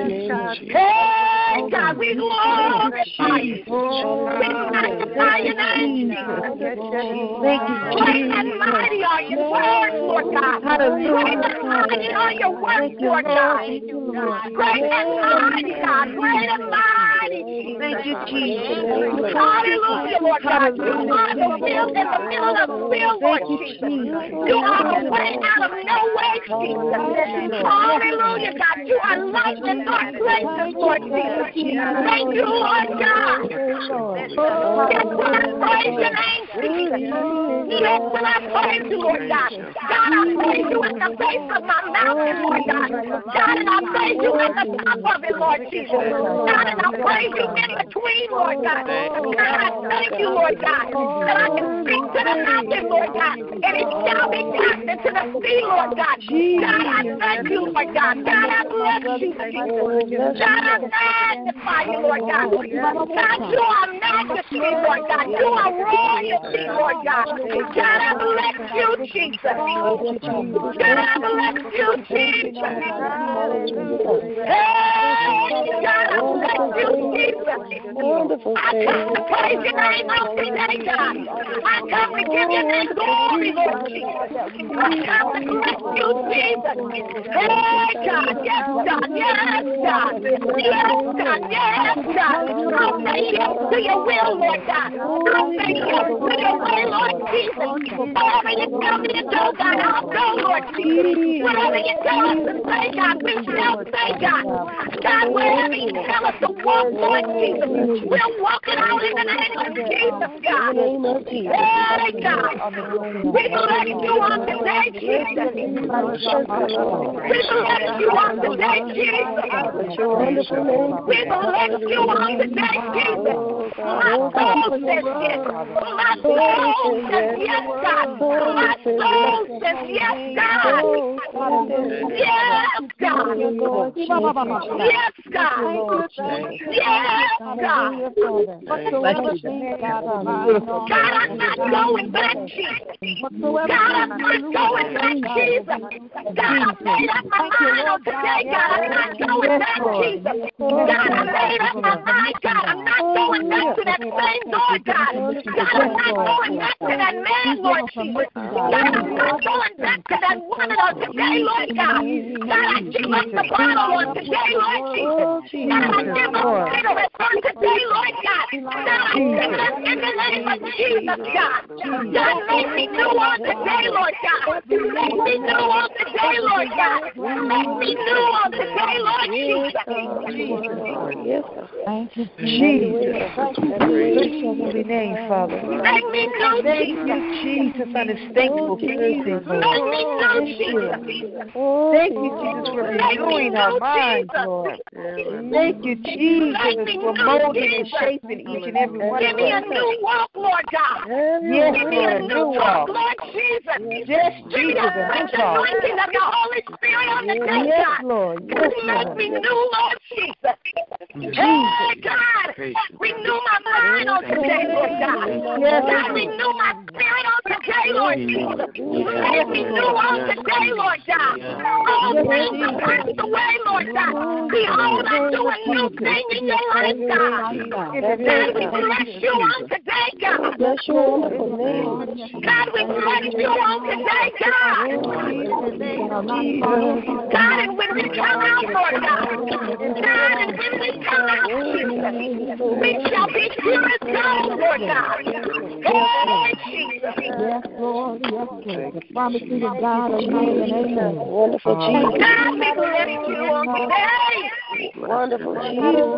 Hey, God, we glorify you. We magnify your name, Jesus. Thank you, Great and mighty are your words, Lord God. Great and mighty are your words, Lord God. Great and mighty, God. Great and mighty. Thank you, Jesus. Hallelujah, Lord God. You are the will in the middle of the will, Lord Jesus. You are the way out of no way, Jesus. Hallelujah, God. You are light in dark places, Lord Jesus. Thank you, Lord God. Yes, when I praise your name, Jesus. Yes, when I praise you, Lord God. God, I praise you at the base of my mountain, Lord God. God, and I praise you at the top of it, Lord Jesus. God, and I praise you in between, Lord God. God, I thank you, Lord God, that I can speak to the mountain, Lord God, and it shall be cast into the sea, Lord God. God, I thank you, Lord God. God, I bless you, Jesus. God, I magnify you, Lord God. God, you are majesty, Lord God. You are royalty, Lord God. God, I bless you, Jesus. God, I bless you, Jesus. Hey, God, I bless you, Jesus. I come to praise your name on today, God. I come to give your name glory, Lord Jesus. I come to bless you, Jesus. Hey, God, yes, God, yes, God. Yes, God, yes, God. I'll say yes to your will, Lord God. I'll say yes to your way, Lord Jesus. Wherever you tell me to go, God, I'll go, Lord Jesus. Wherever you tell us to say, God, we shall say, God. God, wherever you tell us to walk, Lord Jesus, we'll walk it out in the name of Jesus, God. Hey, God. We bless you on today, Jesus. We bless you on today, Jesus. We bless you on today, Jesus. My soul says yes. My soul says yes, God. My soul says yes, God. Yes, God. Yes, God. Yes, God. God, I'm not going back, Jesus. God, I'm not going back, Jesus. God, I made up my mind on today, God. I'm not going back, Jesus. God, I made up my mind, God. I'm not going back to that same door, God. God, I'm not going back to that man, Lord Jesus. God, I'm not going back to that woman on today, Lord God. God, I give up the bottle on today, Lord Jesus. God, I give up cigarettes on today, Lord God. God, I give up in the name of Jesus, God. God, make me new on today, Lord God. Make me new on today, Lord God. Make me new on today, Lord Jesus. Thank you, Jesus. Bless your holy name, Father. Make me new, Thank you, Jesus, on this thankful Thursday, Lord. Make me new, Jesus. Thank you, Jesus, for renewing our minds, Lord. Thank you, Jesus, for molding and shaping each and every one Give of me a us. new walk, Lord God. Yes, Give me a Lord, new new walk, walk. Lord Jesus. Yes, Give me Jesus, a a fresh new walk. anointing of your Holy Spirit on the day, Yes, God. Lord. Yes, Make Lord. me new, Lord Jesus. Hey, God. Renew my mind on today, Lord God. Yes, God, renew my spirit on today, Lord Jesus. Make me new on today, Lord God. All things are passed away, Lord God. Behold, I'm doing new thing in your life, God. God. God, we bless you on today, God. Bless your wonderful name. God, we bless you on today, God. God, and when we come out, Lord God, God, and when we come out, Jesus, we shall be pure as gold, Lord God. Oh, Jesus. Yes, Lord. Yes, Lord. The promises of God are yea and amen. Wonderful Jesus. God, we bless you on today. Wonderful Jesus.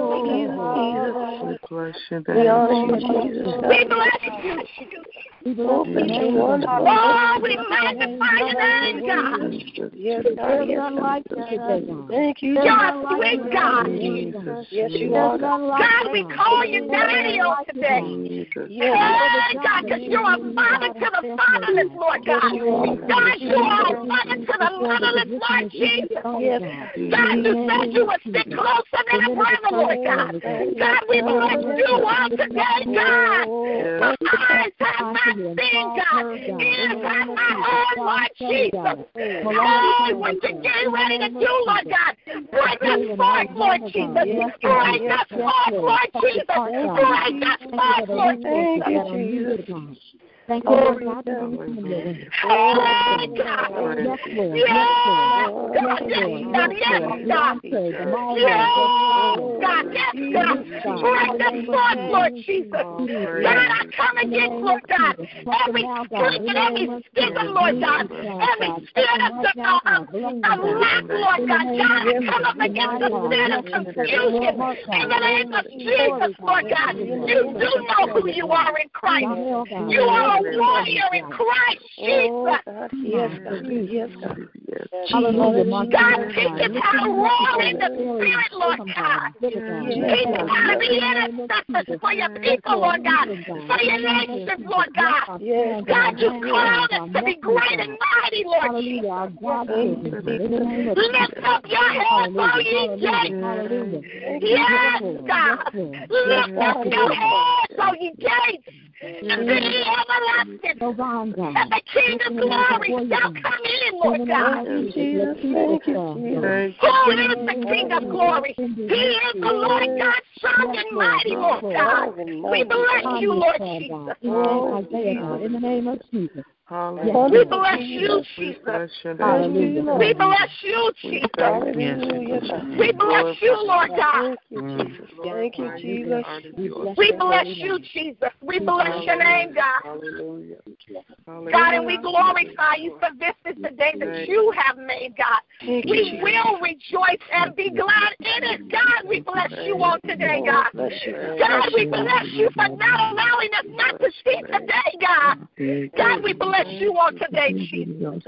We honor you, Jesus. We bless you, Jesus. We bless your name. Oh, we magnify your name, God. Yes, God. There's Yes, none like you today, God. thank you, You're a sweet God. Yes, you are. God, we call you Daddy on today. Yes, Hey, God, because you're a father to the fatherless, Lord God. God, you are a mother to the motherless, Lord Jesus. yes. God, you said you would stick closer than a brother, Lord God. God, we bless you on today, God. Eyes have not seen, God. Ears have not heard, Lord Jesus. Lord, what you're getting ready to do, Lord God. Break us forth, Lord Jesus. Break us forth, Lord Jesus. Break us forth, Lord Jesus. Thank you, Lord God. Oh, God. Yes, Lord. Yes, Yes, God. Yes, God. Yes, God. Yes, God. Yes, God. Break us forth, Lord Jesus. God, I come against, Lord God, every spirit and every schism, Lord God, every spirit of lack, Lord God. God, I come up against the spirit of confusion in the name of Jesus, Lord God. You do know who you are in Christ. You are a warrior in Christ, Jesus. Yes, God. Yes, God. Hallelujah. God, teach us how to roar in the Spirit, Lord God. Teach us how to be intercessors for your people, Lord God, for your nations, Lord God. God, you called us to be great and mighty, Lord Jesus. Lift up your heads, all ye gates. Yes, God. Lift up your heads, all ye gates. And be everlasting. And the King of glory shall come in, Lord God. Jesus, thank you, Jesus. Who is the King of glory? He is the Lord God, strong and mighty, Lord God. We bless you, Lord Jesus. In the name of Jesus. We bless you, Jesus. We bless you, Jesus. We bless you, Lord God. Thank you, Jesus. We bless you, Jesus. We bless your name, God. God, and we glorify you, for this is the day that you have made, God. We will rejoice and be glad in it. God, we bless you on today, God. God, we bless you for not allowing us not to see today, God. God, we bless you on today, Jesus.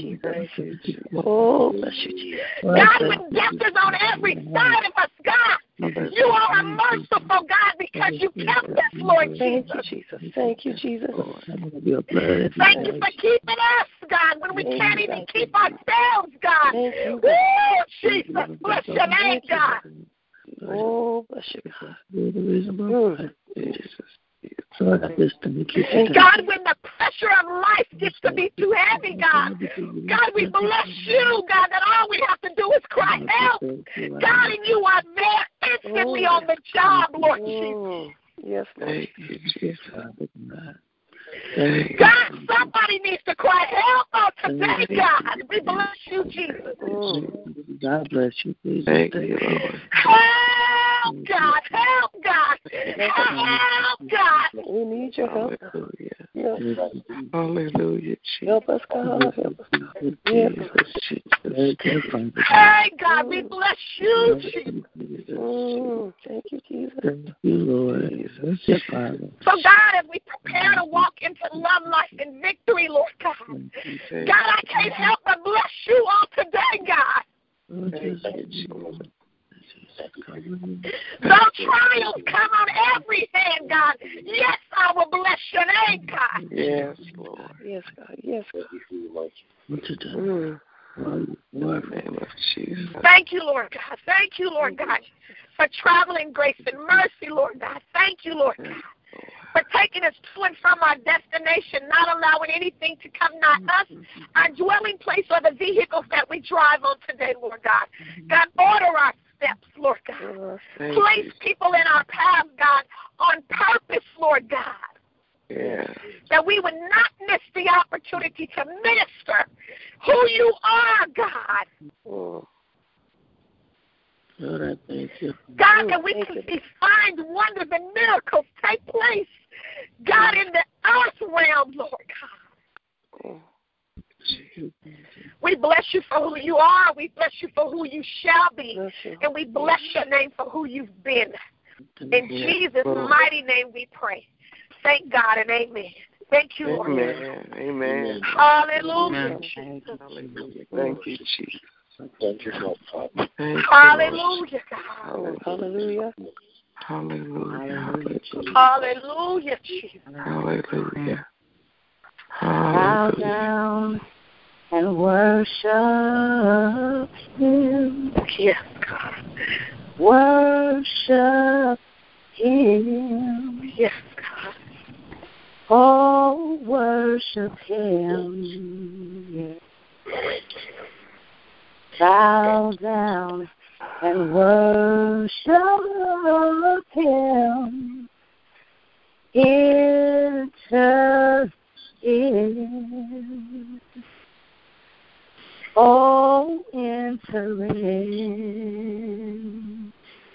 Oh, bless you, Jesus. God, when death is on every side of us, God, you are a merciful God because you kept us, Lord Jesus. Thank you, Jesus. Thank you for keeping us, God, when we can't even keep ourselves, God. Woo, Jesus, bless your name, God. Oh, bless you, God. God, when the pressure of life gets to be too heavy, God, we bless you, God, that all we have to do is cry help. God, and you are there instantly on the job, Lord Jesus. Yes, Lord. God, somebody needs to cry help on today, God. We bless you, Jesus. God bless you, please. Thank you, Lord. Help, God. Help, God. Help, God. We need your help. Hallelujah. Yes. Hallelujah, Jesus. Help us, God. Help us, God. Jesus, Jesus. Hey, God, we bless you, Jesus. Thank you, Jesus. Thank you, Lord. Jesus. So, God, as we prepare to walk into love, life, and victory, Lord God, God, I can't help but bless you all today, God. Though trials come on every hand, God, yes, I will bless your name, God. Yes, Lord. Yes, God. Yes, God. In the name of Jesus. Thank you, Lord God. Thank you, Lord God, for traveling grace and mercy, Lord God. Thank you, Lord God, for taking us to and from our destination, not allowing anything to come nigh us, our dwelling place, or the vehicles that we drive on today, Lord God. God, order our steps, Lord God. Thank Place you. people in our path, God, on purpose, Lord God. Yeah. That we would not miss the opportunity to minister who you are, God. Oh. Lord, I thank you. God, that we can see signs, wonders, and miracles take place, God, in the earth realm, Lord God. Oh. We bless you for who you are. We bless you for who you shall be. And we bless your name for who you've been. In Jesus' mighty name we pray. Thank God and amen. Thank you, Lord. Amen. Amen. Hallelujah. Hallelujah. Thank you, Jesus. Thank you, Lord. Hallelujah, God. Hallelujah. Hallelujah. Hallelujah, Jesus. Hallelujah. Bow Hallelujah. down and worship Him. Yes, God. Worship Him. Yes, God. Oh, worship Him. Yes. Bow down and worship Him. Enter in. Oh, enter in.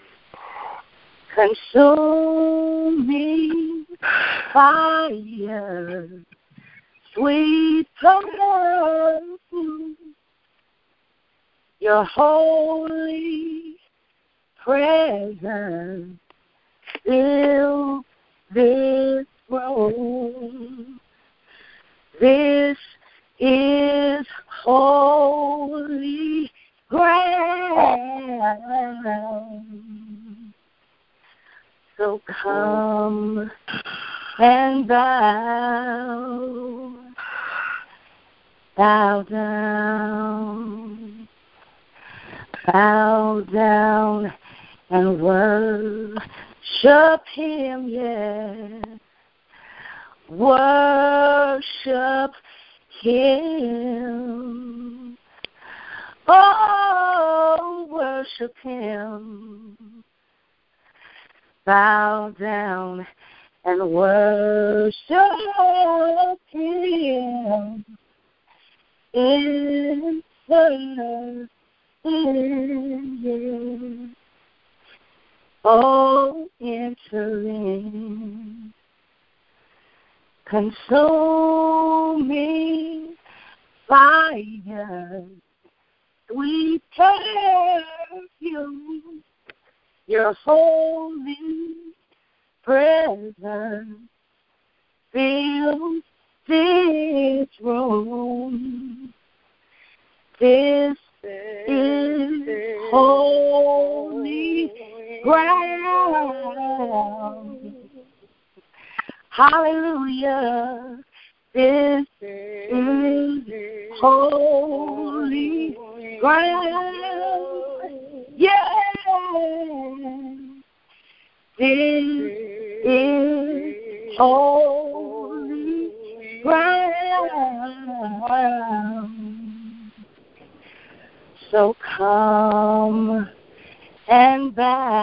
Consuming fire, sweet perfume. Your holy presence fill this room. This is holy ground. So come and bow down and worship Him, yes. Worship Him. Oh, worship Him. Bow down and worship Him. Enter in. Oh, enter in. Consuming fire, sweet perfume, your holy presence fills this room. This is holy ground. Hallelujah. This is holy ground. Yeah. This is holy ground. So come and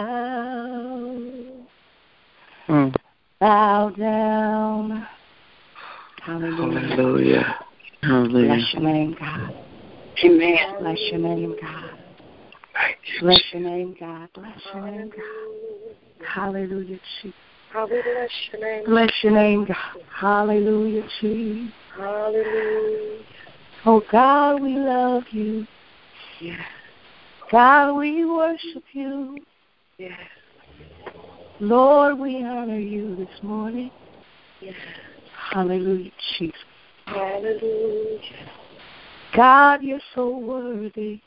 bow down. Hallelujah. Hallelujah. Bless your name, God. Amen. Bless your name, God. Bless your name, God. Bless your name, God. Hallelujah, Jesus. Hallelujah. Bless your name. Bless your name, God. Hallelujah, Jesus. Hallelujah. Oh, God, we love you. Yes. God, we worship you. Yes. Lord, we honor you this morning. Yes. Hallelujah, Jesus. Hallelujah. God, you're so worthy.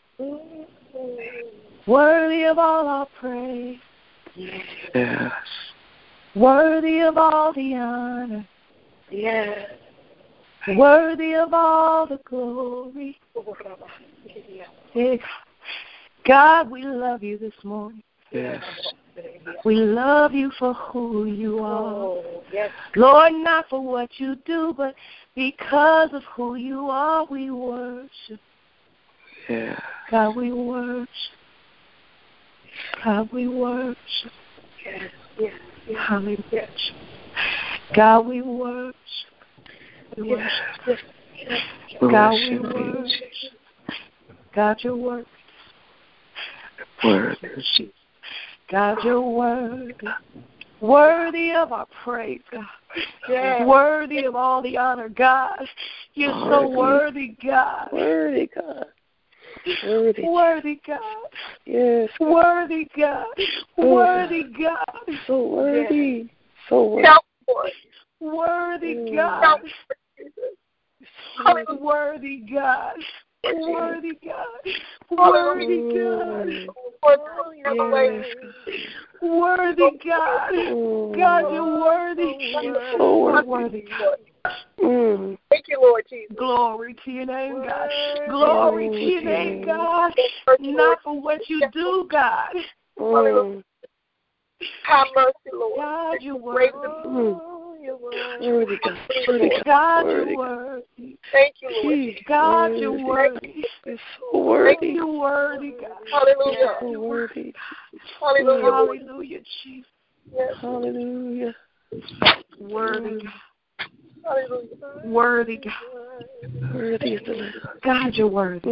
Worthy of all our praise. Yes. Worthy of all the honor. Yes. Worthy of all the glory. God, we love you this morning. Yes. We love you for who you are. Oh, yes. Lord, not for what you do, but because of who you are, we worship. Yeah. God, we worship. God, we worship. Yes, yes, yes. Hallelujah. God, we worship. We worship. Yes, yes, yes. God, we worship. God, your word. God, your word. Worthy of our praise, God. Yes. Worthy of all the honor, God. You're so worthy, God. Worthy, God. Worthy. Worthy, God. Yes. Worthy, God. Worthy, God. So worthy. So worthy. Help, Lord. Worthy, Help, God. Jesus. Worthy, God. Worthy, God. Worthy, God. Yes. Worthy, God. God, you're worthy. So worthy. Thank you, Lord Jesus. Glory to your name, God. Glory to your name, God. Not for what you do, God. Have mercy, Lord. God, you're worthy. Worthy, God. God, you're worthy. Thank you, Lord. God, you're worthy. You're so worthy. You're worthy, God. Hallelujah. So worthy. Hallelujah. Hallelujah, Jesus. Yes. Hallelujah. Worthy, God. Hallelujah. Worthy, God. Worthy is the Lamb. God, you're worthy.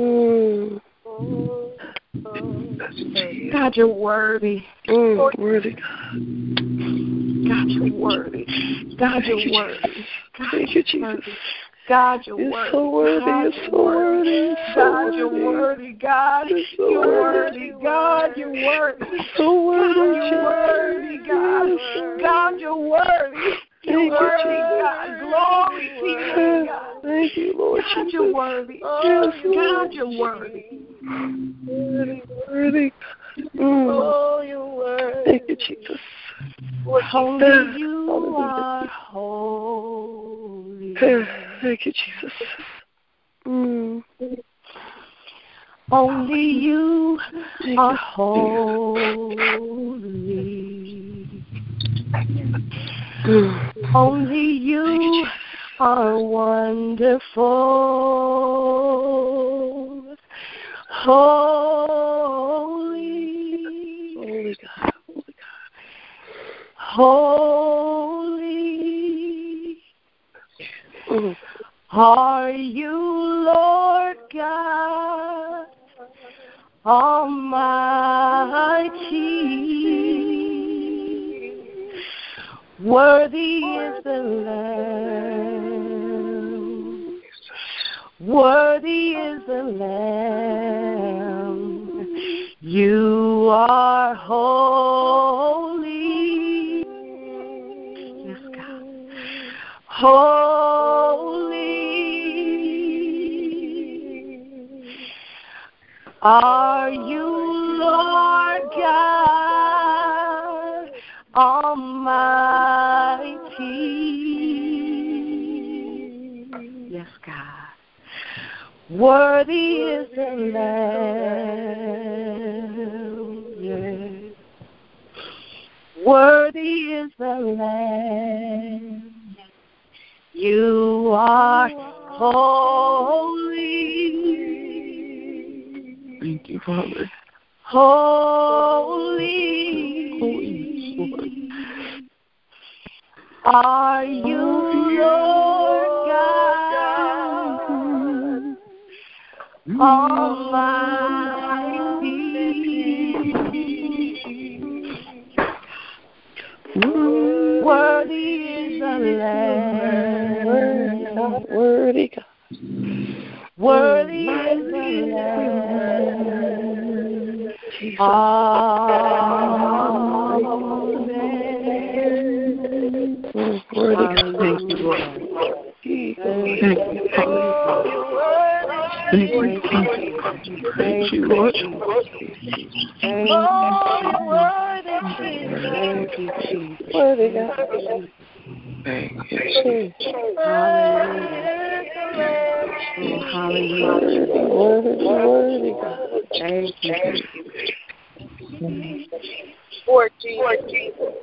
God, you're worthy. Worthy, God. God, you're worthy. God, you're worthy. Thank you, Jesus. God, you're You're worthy. so worthy. You're so worthy. God, you're worthy. God, you're worthy. God, you're worthy. So worthy. You're worthy, God. God, you're worthy. You're worthy, God. Glory to you, God. Thank you, Lord Jesus. God, you're worthy. Yes, God, you're worthy. Worthy. You're worthy. Thank you, Jesus. Only you are holy. Thank you, Jesus. Only you are holy. Only you are wonderful. Holy God. Holy are you, Lord God Almighty. Worthy is the Lamb. Worthy is the Lamb. You are holy. Yes, God. Holy are you, Lord God Almighty. Yes, God. Worthy is the Lamb. Yes. Worthy is the Lamb. You are holy. Thank you, Father. Holy are you, Lord God Almighty. Worthy is the Lamb. Worthy God. Worthy is the Lamb. Amen. Worthy God. Thank you, Lord. Thank you, Father. Thank you, thank you, Lord. Worthy God. Thank you. Hallelujah. Worthy God. Thank you. Lord Jesus.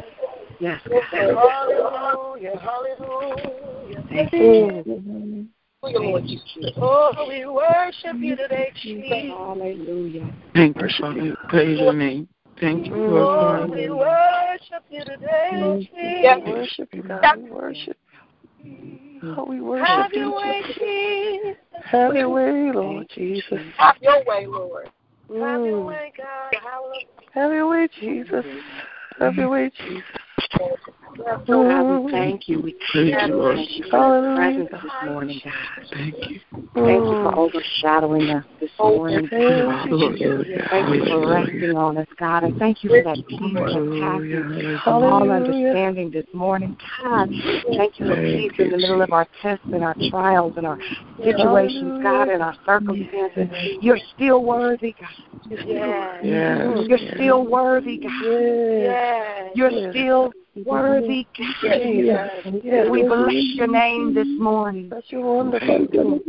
Yes, God. Hallelujah. Hallelujah. Thank you. Lord Jesus. Oh, we worship you today, Jesus. Hallelujah. Thank you, Father. Praise your name. Thank you, Lord. Oh, we worship you today, Jesus. Yes. Worship you, God. We worship. Oh, we worship Have you. your way, Jesus. Have your way, Lord Jesus. Have your way, Lord. Have your way, God. Have your way, Jesus. Have your way, Jesus. God, we thank you. We Praise you, Lord. thank you for your presence this morning, God. Thank you. Thank you for overshadowing us this morning. Hallelujah. Thank you for resting on us, God. And thank you for that peace that passes all understanding this morning. God, thank you for peace in the middle of our tests and our trials and our situations, God, and our circumstances. You're still worthy, God. Yes. You're still worthy, God. Yes. You're still worthy, God. Yes. We bless your name this morning. You're wonderful.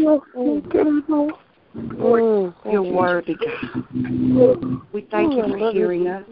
You're worthy, God. We thank you for hearing us.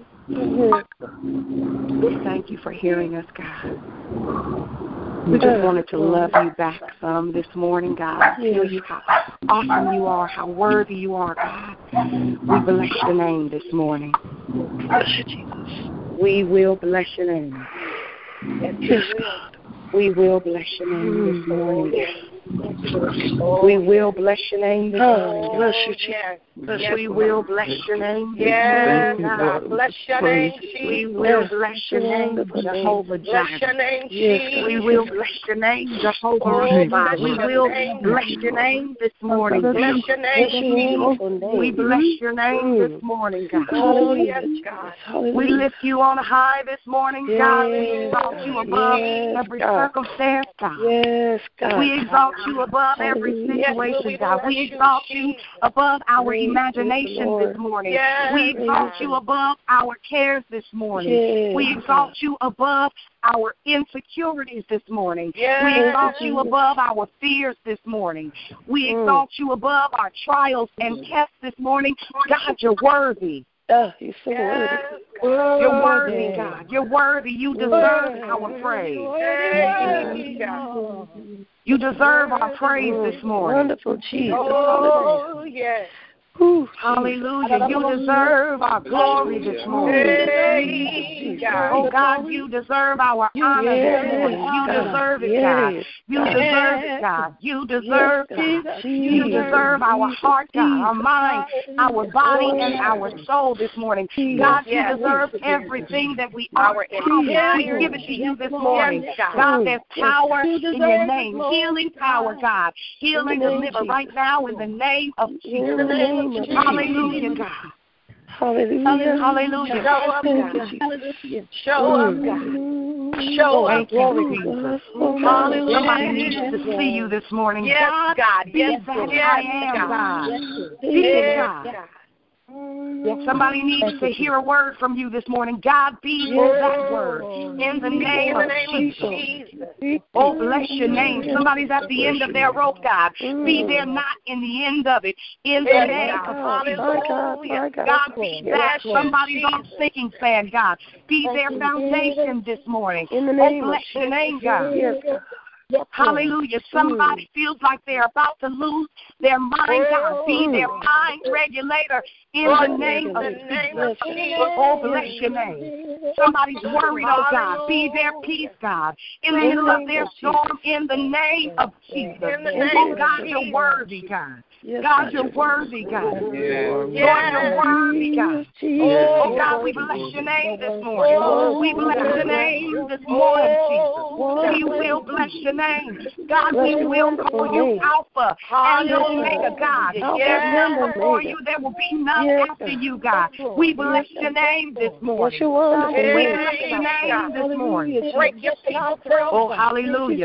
We thank you for hearing us, God. We just wanted to love you back some this morning, God. Tell you how awesome you are, how worthy you are, God. We bless your name this morning. Bless you, Jesus. We will bless your name. Yes, God. We will bless your name this morning. We will bless your name this morning. Bless you, Jesus. We will bless your name this Yes, morning. God. Bless your name, We Jesus. will bless your name, Jehovah Bless your Jireh. name, Jesus. We will bless your name, Jehovah Rapha. We will bless your name this morning. Bless your name, Jesus. We bless your name this morning, God. Oh, yes, God. We lift you on high this morning, God. We exalt you above every circumstance, God. Yes, God. We exalt you above every situation, God. We exalt you above our imagination this morning. We exalt you above our cares this morning. We exalt you above our insecurities this morning. We exalt you above our fears this morning. We exalt you above our trials and tests this morning. God, you're worthy. He's so worthy. You're worthy, God. You're worthy. You deserve our praise. You deserve our praise this morning. Wonderful Jesus. Oh, yes. Hallelujah. You deserve our glory this morning. Oh, God, you deserve our honor this morning. You deserve it, God. You deserve it, God. You deserve it. You deserve our heart, God, our mind, our body, and our soul this morning. God, you deserve everything that we are. We give it to you this morning. God, there's power in your name. Healing power, God. Heal and deliver right now in the name of Jesus. Hallelujah, God. Hallelujah. Hallelujah. Show up, God. Show up, God. Show up. Thank you, Jesus. Hallelujah. Somebody needs to see you this morning. Yes, God. Be that I am, God. Be it, God. Somebody needs to hear a word from you this morning. God, be that word in the name of Jesus. Oh, bless your name. Somebody's at the end of their rope, God. Be there not in the end of it. In the name of Jesus. God, be that somebody's on sinking sand, God. Be their foundation this morning. Oh, bless your name, God. Hallelujah. Somebody feels like they're about to lose their mind, God. Be their mind regulator in the name of Jesus. Oh, bless your name. Somebody's worried, oh God. Be their peace, God. In the middle of their storm, in the name of Jesus. Oh, God, you're worthy, God. God, you're worthy, God. Lord, you're worthy, God. Oh, God, we bless your name this morning. We bless your name this morning, Jesus. We will bless your name. God, we will call you Alpha and Omega, God. There's none before you. There will be none after you, God. We bless your name this morning. We bless your name this morning. Oh, hallelujah.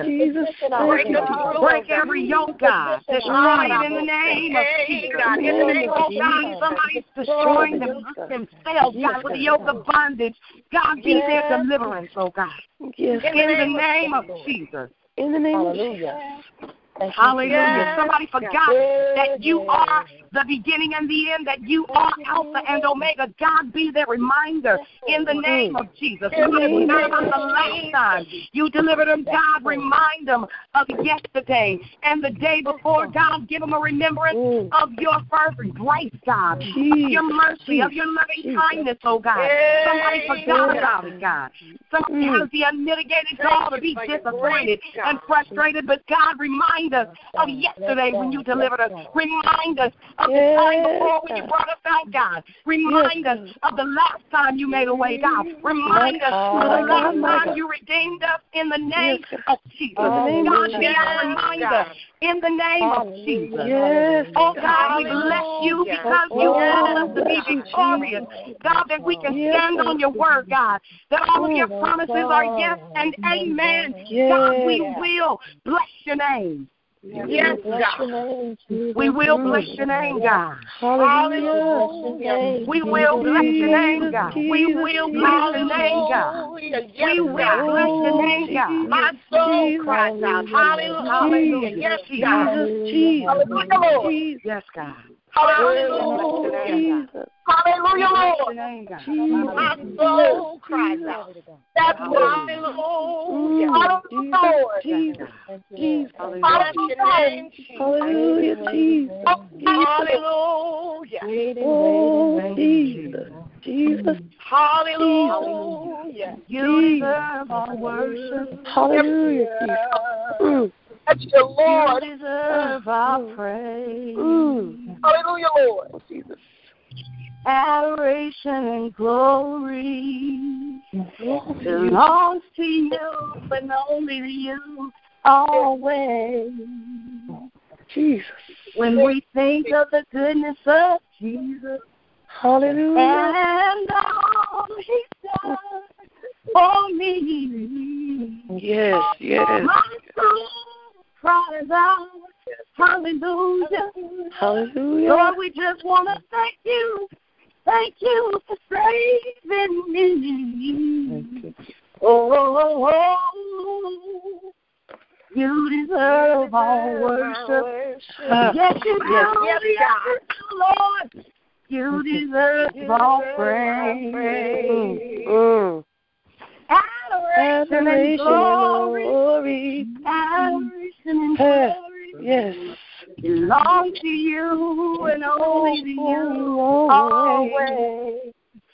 Break every yoke, God. Destroy it in the name of Jesus. Oh, God, somebody's destroying themselves, God, with the yoke of bondage. God, be their deliverance, oh God. In the name of Jesus. In the name of Jesus. Hallelujah. Somebody forgot that you are the beginning and the end, that you are Alpha and Omega. God, be their reminder in the name of Jesus. Forgot about the last time you delivered them. God, remind them of yesterday and the day before. God, give them a remembrance of your fervent grace, God, of your mercy, of your loving kindness, oh God. Somebody forgot about it, God. Somebody has the unmitigated call to be disappointed and frustrated, but God, remind us of yesterday when you delivered us. Remind us of the time before when you brought us out, God. Remind us of the last time you made a way, God. Remind us of the last time you redeemed us in the name of Jesus. God, be our reminder in the name of Jesus. Oh, God, we bless you because you call us to be victorious. God, that we can stand on your word, God, that all of your promises are yes and amen. God, we will bless your name. Yes, God. We will bless your name, God. Hallelujah. We will bless your name, God. We will bless your name, God. We will bless your name, God. My soul cries out. Hallelujah. Yes, God. Jesus. Yes, God. Hallelujah. Hallelujah, Lord. My soul cries out. That's why, hallelujah. Hallelujah, Jesus. Hallelujah, Jesus. Hallelujah. Oh, Jesus. Jesus. Hallelujah. You deserve our worship. Hallelujah. That's your Lord. You deserve our praise. Hallelujah, Lord. Jesus. Adoration and glory belongs to you, but only to you always. Jesus. When we think of the goodness of Jesus, hallelujah, and all He's done for me. Yes, yes. My soul cries out, hallelujah. Hallelujah. Lord, we just want to thank you. Thank you for saving me. Oh, you deserve our worship. Yes, you do. Yes, Lord. You deserve our praise. Adoration and glory. Adoration and glory. Yes. Belong to you and only to you always.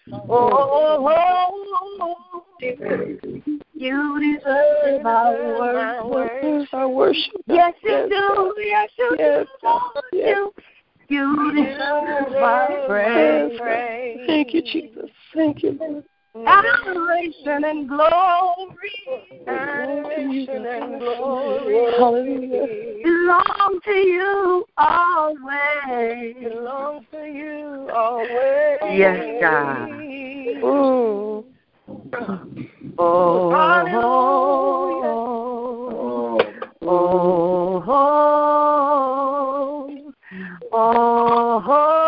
Oh, you deserve our worship. Yes, you do. Yes, you do. You deserve our praise. Thank you, Jesus. Thank you, Lord. Adoration and glory. Adoration and glory. Hallelujah. Belong to you always. Belong to you always. Yes, God. Oh, oh, hallelujah. Oh, oh,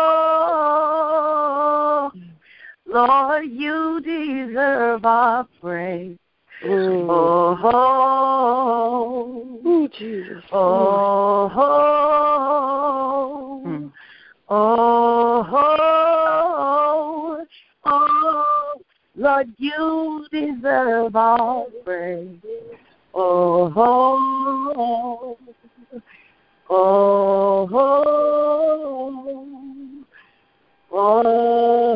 oh, Lord, you deserve our praise. Oh, oh, Jesus. Oh, oh, oh, oh, Lord, you deserve our praise. Oh, oh, oh, oh,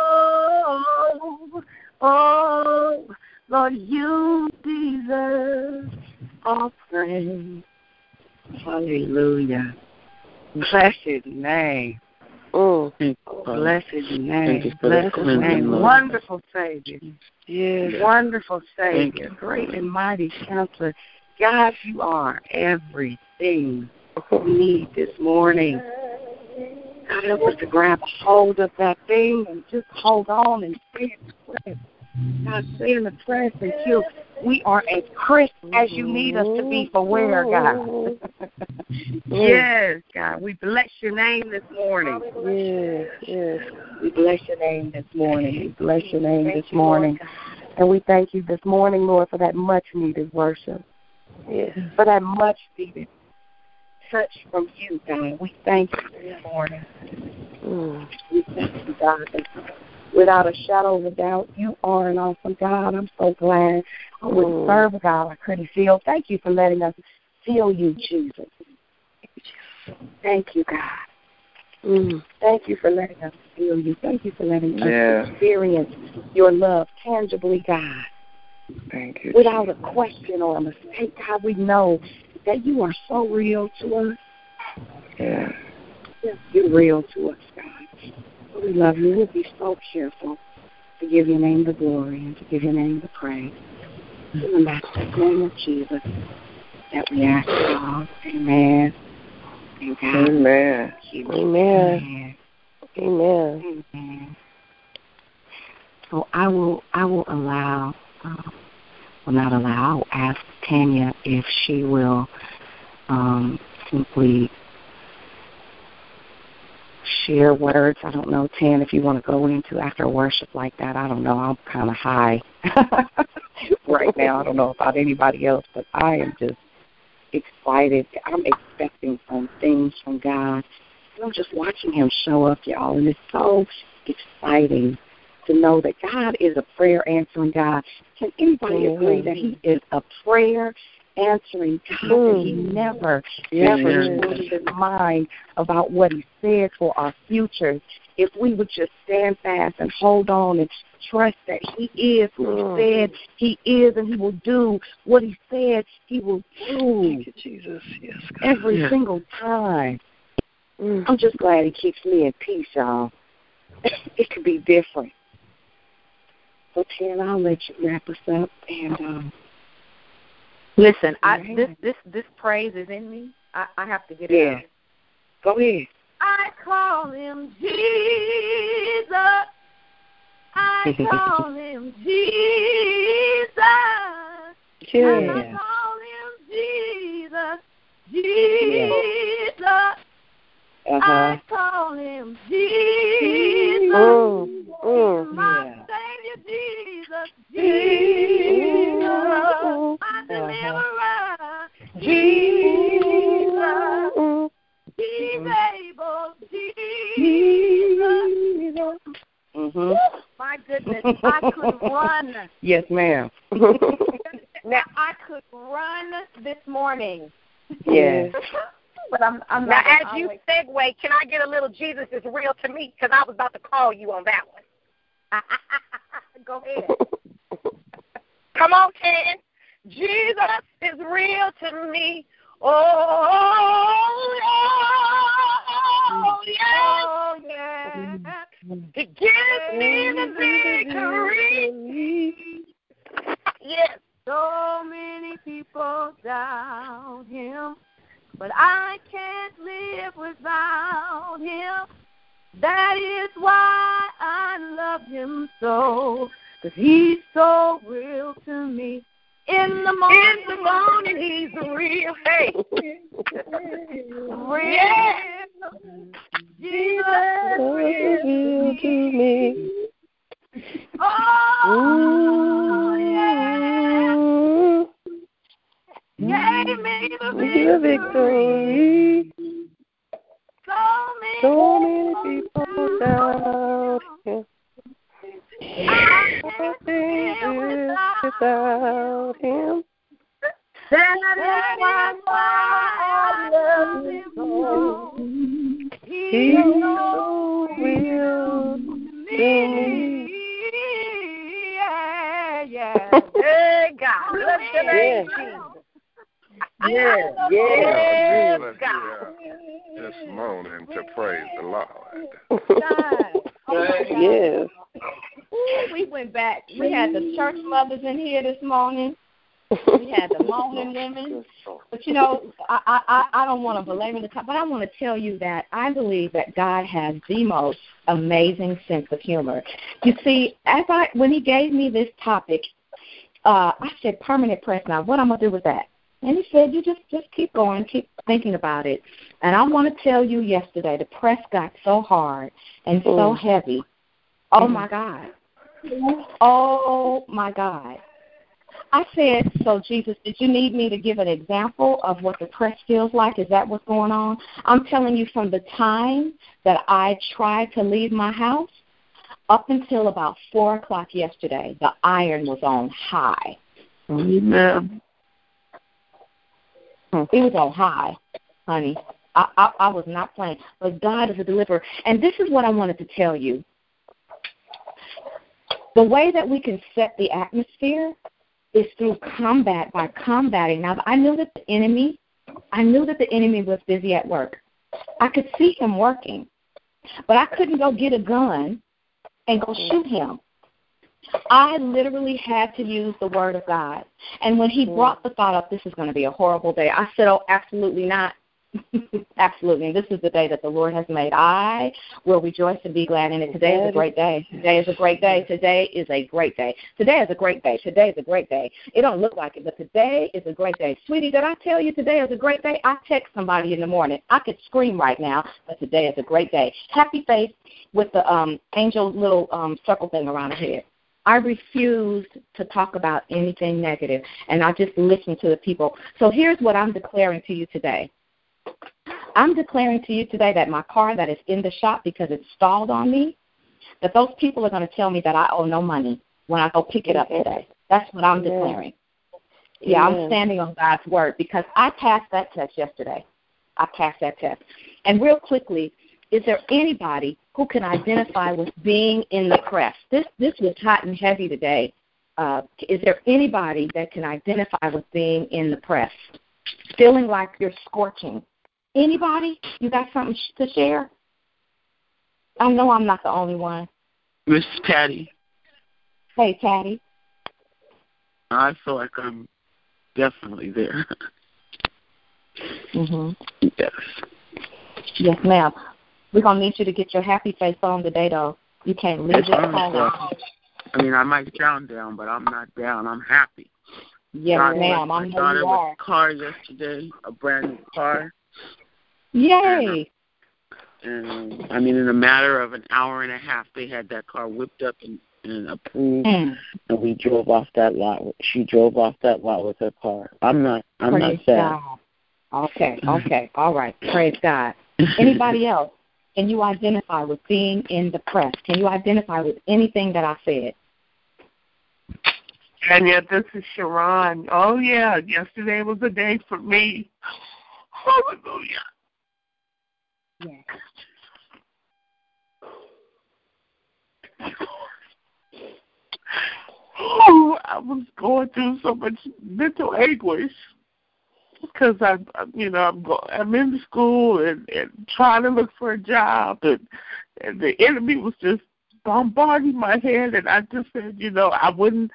oh, Lord, you deserve our praise. Hallelujah. Bless His name. Oh, bless His name. Bless His name. Wonderful Savior. Yes. Wonderful Savior. Great and mighty Counselor. God, you are everything we need this morning. God, help us to grab hold of that thing and just hold on and stay in the press. God, stay in the press until we are as crisp as you need us to be for where, God. Yes, God. We bless your name this morning. Yes, yes. We bless your name this morning. We bless your name this morning. And we thank you this morning, Lord, for that much-needed worship. Yes. For that much-needed touch from you, God. We thank you this morning. We thank you, God. Without a shadow of a doubt, you are an awesome God. I'm so glad I would serve a God I couldn't feel. Thank you for letting us feel you, Jesus. Thank you, God. Thank you for letting us feel you. Thank you for letting us experience your love tangibly, God. Thank you. Without a question or a mistake, God, we know that you are so real to us. Yeah. You're real to us, God. We love you. We'll be so careful to give your name the glory and to give your name the praise. In the master's name of Jesus that we ask God. Amen. And God. Amen. Amen. Amen. Amen. So I will allow, I'll ask Tanya if she will simply share words. I don't know, Tan, if you want to go into after worship like that. I don't know. I'm kind of high right now. I don't know about anybody else, but I am just excited. I'm expecting some things from God. I'm just watching him show up, y'all, and it's so exciting to know that God is a prayer answering God. Can anybody agree that he is a prayer answering God, that he never changes his mind about what he said for our future? If we would just stand fast and hold on and trust that he is who he said he is, and he will do what he said he will do. Thank you, Jesus. Yes, God. Every single time. I'm just glad he keeps me in peace, y'all. It could be different. So, Tan, I'll let you wrap us up. And listen, this praise is in me. I have to get it out. Go ahead. I call him Jesus. I call him Jesus. I call him Jesus. Jesus. I call him Jesus. My Savior Jesus. Jesus. My deliverer. Jesus. He's able. Jesus. My goodness, I could run. Yes, ma'am. Now, I could run this morning. Yes. But I'm now, not. as you segue, can I get a little Jesus is real to me? Because I was about to call you on that one. Go ahead. Come on, Ken. Jesus is real to me. Oh, yeah. He gives me the victory. Yes. So many people doubt him, but I can't live without him. That is why I love him so, 'cause he's so real to me. In the morning he's real. Hey. Real. Yeah. Jesus real to me. Oh, yeah. Gave me the victory. So many people doubt him. I can't live without him. That is why I love him so. He's so real to me. Yeah. Hey, God. Bless your name, Jesus. Yes, God. This morning to praise the Lord. Yes. We went back. We had the church mothers in here this morning. We had the moaning women. But, you know, I don't want to belabor the time, but I want to tell you that I believe that God has the most amazing sense of humor. You see, when he gave me this topic, I said permanent press now. What I'm going to do with that? And he said, you just keep going, keep thinking about it. And I want to tell you yesterday, the press got so hard and so heavy. Oh, my God. Oh, my God. I said, so Jesus, did you need me to give an example of what the press feels like? Is that what's going on? I'm telling you, from the time that I tried to leave my house up until about 4 o'clock yesterday, the iron was on high. Amen. It was on high, honey. I was not playing. But God is a deliverer. And this is what I wanted to tell you. The way that we can set the atmosphere is through combat, by combating. Now, I knew that the enemy was busy at work. I could see him working, but I couldn't go get a gun and go shoot him. I literally had to use the word of God. And when he brought the thought up, this is going to be a horrible day, I said, oh, absolutely not. Absolutely. This is the day that the Lord has made. I will rejoice and be glad in it. Today is a great day. Today is a great day. Today is a great day. Today is a great day. Today is a great day. It don't look like it, but today is a great day. Sweetie, did I tell you today is a great day? I text somebody in the morning. I could scream right now, but today is a great day. Happy face with the angel little circle thing around her head. I refused to talk about anything negative, and I just listened to the people. So here's what I'm declaring to you today. I'm declaring to you today that my car that is in the shop because it's stalled on me, that those people are going to tell me that I owe no money when I go pick it up today. That's what I'm declaring. Yeah, I'm standing on God's word because I passed that test yesterday. I passed that test. And real quickly, is there anybody who can identify with being in the press? This was hot and heavy today. Is there anybody that can identify with being in the press, feeling like you're scorching? Anybody? You got something to share? I know I'm not the only one. Miss Patty. Hey, Patty. I feel like I'm definitely there. Yes. Yes, ma'am. We're going to need you to get your happy face on today, though. You can't leave this home. I mean, I might sound down, but I'm not down. I'm happy. Yes, ma'am. I know you are. A car yesterday, a brand new car. Yay! And I mean, in a matter of an hour and a half, they had that car whipped up and approved, and we drove off that lot. She drove off that lot with her car. I'm not sad. God. Okay, all right. Praise God. Anybody else? Can you identify with being in the press? Can you identify with anything that I said? And yet, this is Sharon. Oh yeah, yesterday was a day for me. Hallelujah. Yes. Oh, I was going through so much mental anguish because I'm in the school and trying to look for a job, and the enemy was just bombarding my head, and I just said, I wouldn't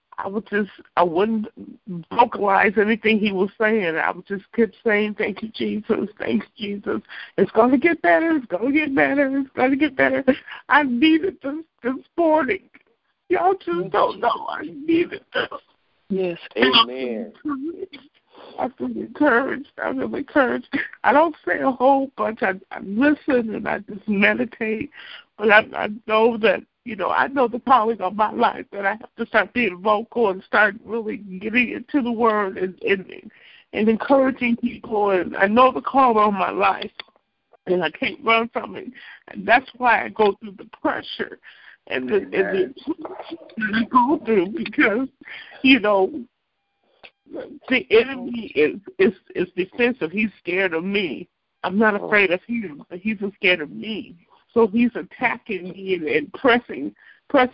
vocalize anything he was saying. I would just keep saying, thank you, Jesus, thanks, Jesus. It's going to get better. It's going to get better. It's going to get better. I needed this morning. Y'all just don't know. I needed this. Yes, amen. I feel encouraged. I don't say a whole bunch. I listen and I just meditate. But I know that, I know the calling on my life, that I have to start being vocal and start really getting into the word and encouraging people. And I know the call on my life, and I can't run from it. And that's why I go through the pressure and the I go through, because, the enemy is defensive. He's scared of me. I'm not afraid of him, but he's scared of me. So he's attacking me and pressing. But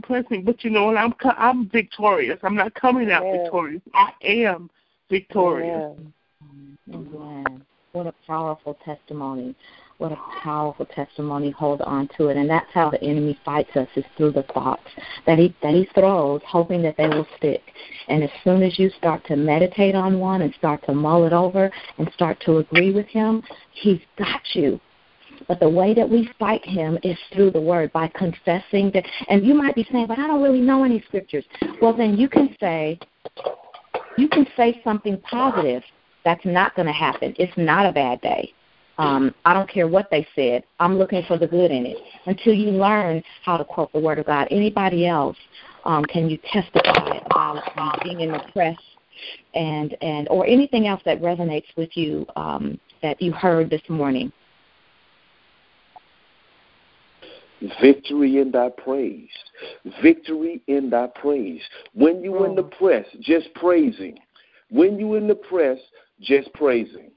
I'm victorious. I'm not coming out victorious. I am victorious. Amen. What a powerful testimony. What a powerful testimony. Hold on to it. And that's how the enemy fights us, is through the thoughts that he throws, hoping that they will stick. And as soon as you start to meditate on one and start to mull it over and start to agree with him, he's got you. But the way that we fight him is through the word, by confessing that. And you might be saying, but I don't really know any scriptures. Well, then you can say something positive. That's not going to happen. It's not a bad day. I don't care what they said. I'm looking for the good in it, until you learn how to quote the word of God. Anybody else Can you testify about being in the press and or anything else that resonates with you that you heard this morning? Victory in thy praise. Victory in thy praise. When you in the press, just praising. When you in the press, just praising.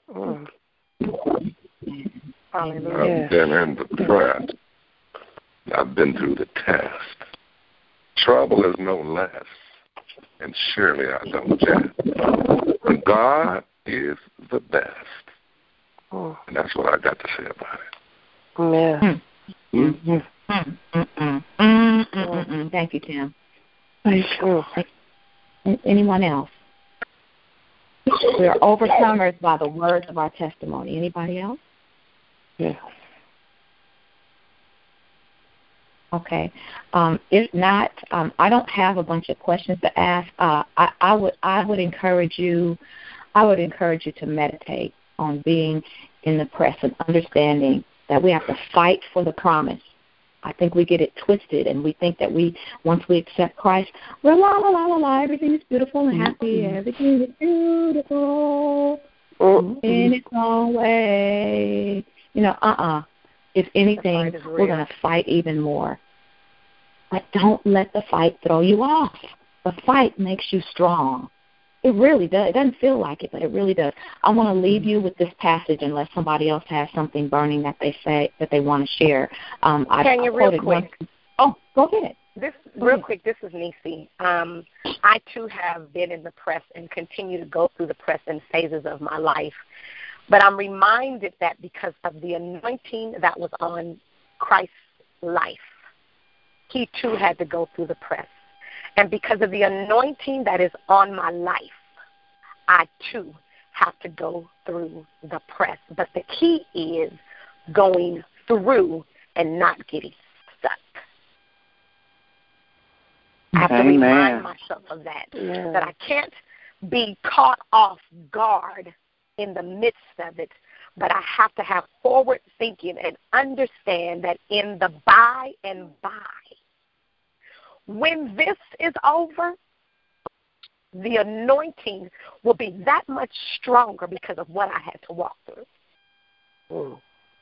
I've been in the press. I've been through the test. Trouble is no less, and surely I don't jest. God is the best. And that's what I got to say about it. Amen. Thank you, Tim. Thank you. Anyone else? We are overcomers by the words of our testimony. Anybody else? Yeah. Okay. If not, I don't have a bunch of questions to ask. I would encourage you. I would encourage you to meditate on being in the press and understanding that we have to fight for the promise. I think we get it twisted, and we think that once we accept Christ, we're la la la la la, everything is beautiful and happy, everything is beautiful in its own way. If anything, we're going to fight even more. But don't let the fight throw you off. The fight makes you strong. It really does. It doesn't feel like it, but it really does. I want to leave you with this passage unless somebody else has something burning that they say that they want to share. Tanya, real quick. Oh, go ahead. Quick, this is Nisi. I, too, have been in the press and continue to go through the press in phases of my life. But I'm reminded that because of the anointing that was on Christ's life, he, too, had to go through the press. And because of the anointing that is on my life, I, too, have to go through the press. But the key is going through and not getting stuck. I have to remind myself of that, that I can't be caught off guard in the midst of it, but I have to have forward thinking and understand that in the by and by, when this is over, the anointing will be that much stronger because of what I had to walk through.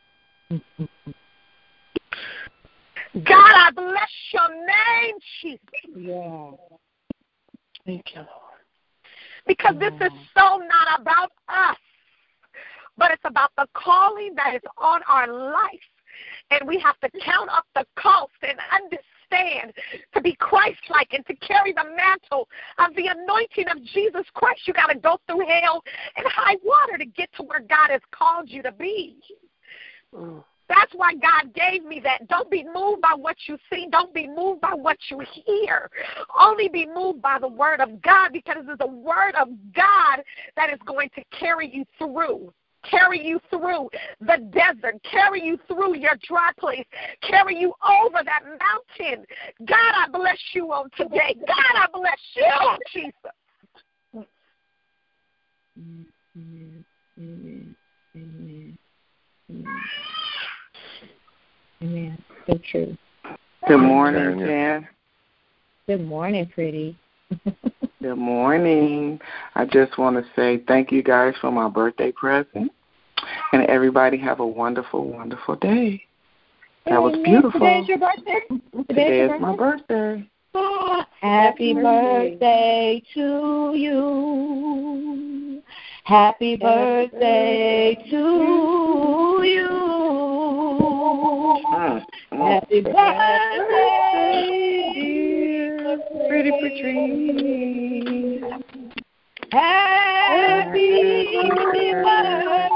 God, I bless your name, Jesus. Yeah. Thank you, Lord. Because this is so not about us, but it's about the calling that is on our life. And we have to count up the cost and understand to be Christ-like and to carry the mantle of the anointing of Jesus Christ. You got to go through hell and high water to get to where God has called you to be. That's why God gave me that. Don't be moved by what you see. Don't be moved by what you hear. Only be moved by the word of God, because it's the word of God that is going to carry you through. Carry you through the desert, carry you through your dry place, carry you over that mountain. God, I bless you on today. God, I bless you, Jesus. Amen. So true. Good morning, Jan. Good morning, pretty. Good morning. I just want to say thank you guys for my birthday present. And everybody have a wonderful, wonderful day. That was beautiful. Today's your birthday? Today is my birthday. Happy birthday to you. Happy birthday to you. Happy birthday, dear Pretty Patrice. Happy birthday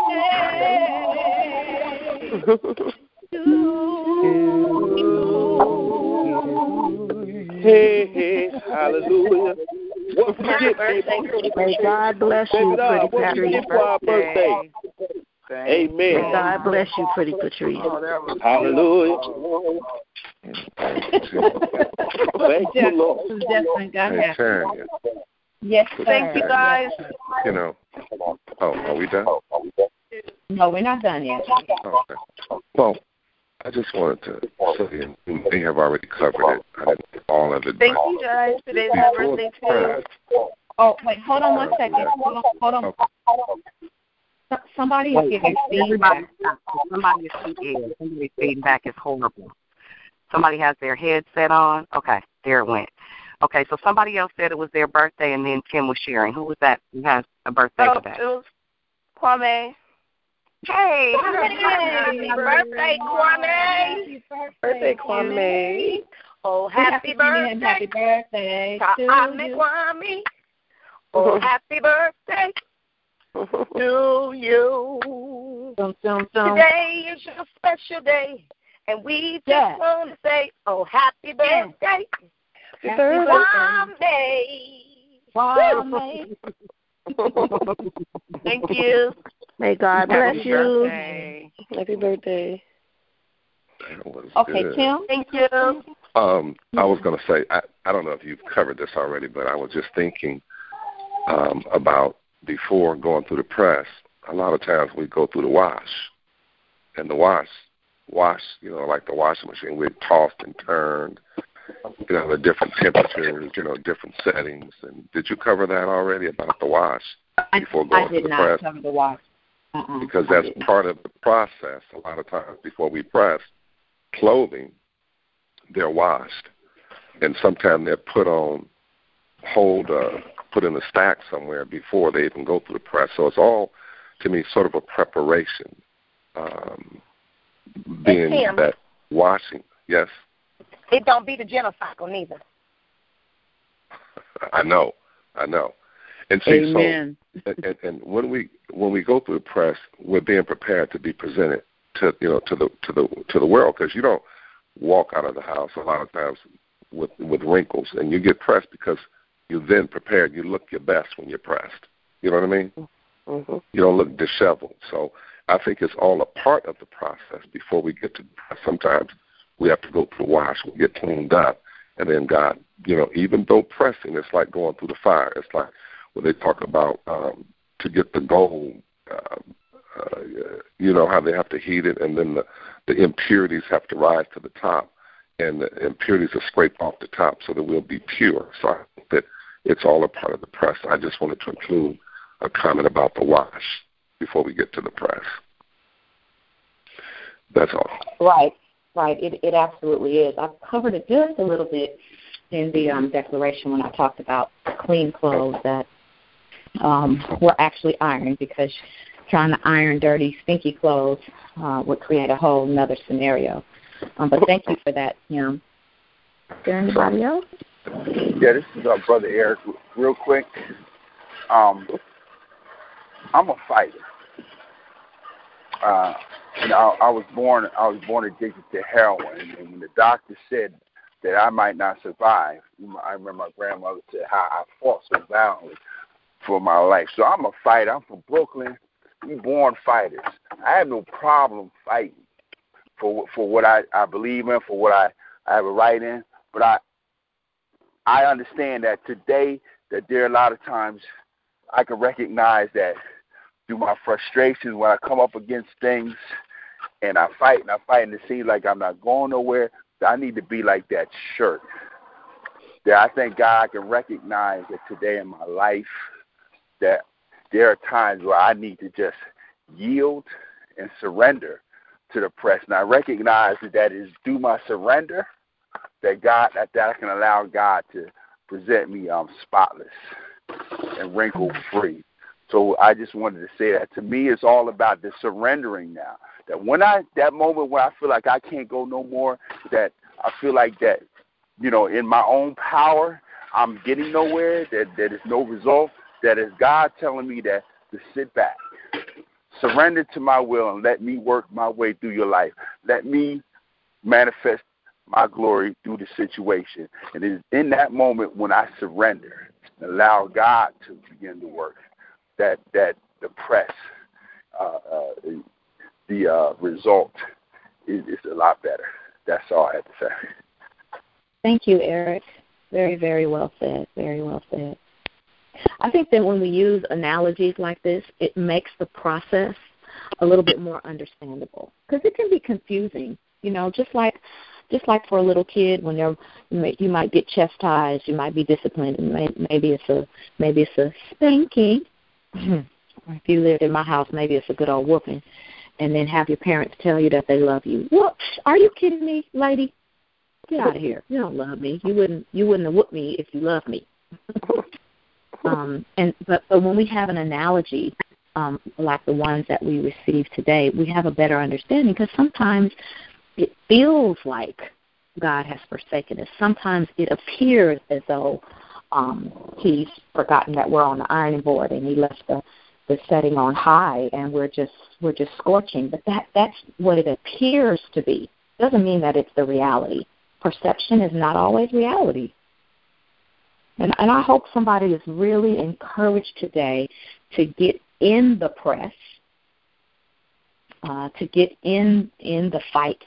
to you. Hey, hey, hallelujah. What we get, May God bless you, Pretty Patrice. For our birthday. Amen. May God bless you, Pretty Patrice. Hallelujah. Thank you, Lord. Hey, Tanya. Yes, sir. Thank you, guys. You know, are we done? No, we're not done yet. Okay. Well, I just wanted to say, and we have already covered it. I didn't all of it. Thank you, guys. Today's my birthday, too. Oh, wait, hold on one second. Hold on. Somebody is giving feedback. Somebody is speaking. Somebody's feedback is horrible. Somebody has their headset on. Okay, there it went. Okay, so somebody else said it was their birthday, and then Kim was sharing. Who was that who has a birthday today? It was Kwame. Hey, happy birthday, Kwame. Birthday, Kwame. Oh, happy birthday. Happy birthday to you. Kwame. Oh, happy birthday to you. Today is your special day, and we just want to say, oh, happy birthday. Kwame. Thank you. May God bless you. Birthday. Happy birthday. Okay, Tim. Thank you. I was going to say, I don't know if you've covered this already, but I was just thinking about before going through the press, a lot of times we go through the wash. And the wash, like the washing machine, we're tossed and turned, the different temperatures, different settings. And did you cover that already about the wash before going through the press? I did not cover the wash. Because that's part of the process. A lot of times before we press clothing, they're washed. And sometimes they're put in a stack somewhere before they even go through the press. So it's all, to me, sort of a preparation. Being that washing, yes? It don't be the genocycle neither. I know. And see, amen. And when we go through the press, we're being prepared to be presented to the world, because you don't walk out of the house a lot of times with wrinkles, and you get pressed because you're then prepared. You look your best when you're pressed. You know what I mean? Mm-hmm. You don't look disheveled. So I think it's all a part of the process before we get to the press. Sometimes we have to go through the wash, we get cleaned up, and then God, even though pressing, it's like going through the fire. It's like when they talk about to get the gold, how they have to heat it, and then the impurities have to rise to the top, and the impurities are scraped off the top so that we'll be pure. So I think that it's all a part of the press. I just wanted to include a comment about the wash before we get to the press. That's all. Right. It absolutely is. I've covered it just a little bit in the declaration when I talked about clean clothes that were actually ironed, because trying to iron dirty, stinky clothes would create a whole another scenario. But thank you for that, Tim. Is there anybody else? Yeah, this is Brother Eric. Real quick, I'm a fighter. I was born addicted to heroin, and when the doctor said that I might not survive, I remember my grandmother said how I fought so valiantly for my life. So I'm a fighter. I'm from Brooklyn. We born fighters. I have no problem fighting for what I believe in, for what I have a right in. But I understand that today that there are a lot of times I can recognize that through my frustrations when I come up against things and I fight and it seems like I'm not going nowhere, that I need to be like that shirt. That I thank God I can recognize that today in my life that there are times where I need to just yield and surrender to the press. And I recognize that is through my surrender that I can allow God to present me spotless and wrinkle-free. So I just wanted to say that to me it's all about the surrendering now. That moment when I feel like I can't go no more, that I feel like that, in my own power, I'm getting nowhere, that there's no result, that is God telling me that to sit back, surrender to my will, and let me work my way through your life. Let me manifest my glory through the situation. And it is in that moment when I surrender and allow God to begin to work, that the press, the result is a lot better. That's all I have to say. Thank you, Eric. Very, very well said. Very well said. I think that when we use analogies like this, it makes the process a little bit more understandable, because it can be confusing. Just like Just like for a little kid, when you might get chastised, you might be disciplined, and maybe it's a spanking. Or if you lived in my house, maybe it's a good old whooping. And then have your parents tell you that they love you. What? Are you kidding me, lady? Get out of here. You don't love me. You wouldn't have whooped me if you loved me. But when we have an analogy like the ones that we receive today, we have a better understanding, because sometimes it feels like God has forsaken us. Sometimes it appears as though He's forgotten that we're on the ironing board and He left the setting on high, and we're just scorching. But that's what it appears to be. Doesn't mean that it's the reality. Perception is not always reality. And I hope somebody is really encouraged today to get in the press, to get in the fight,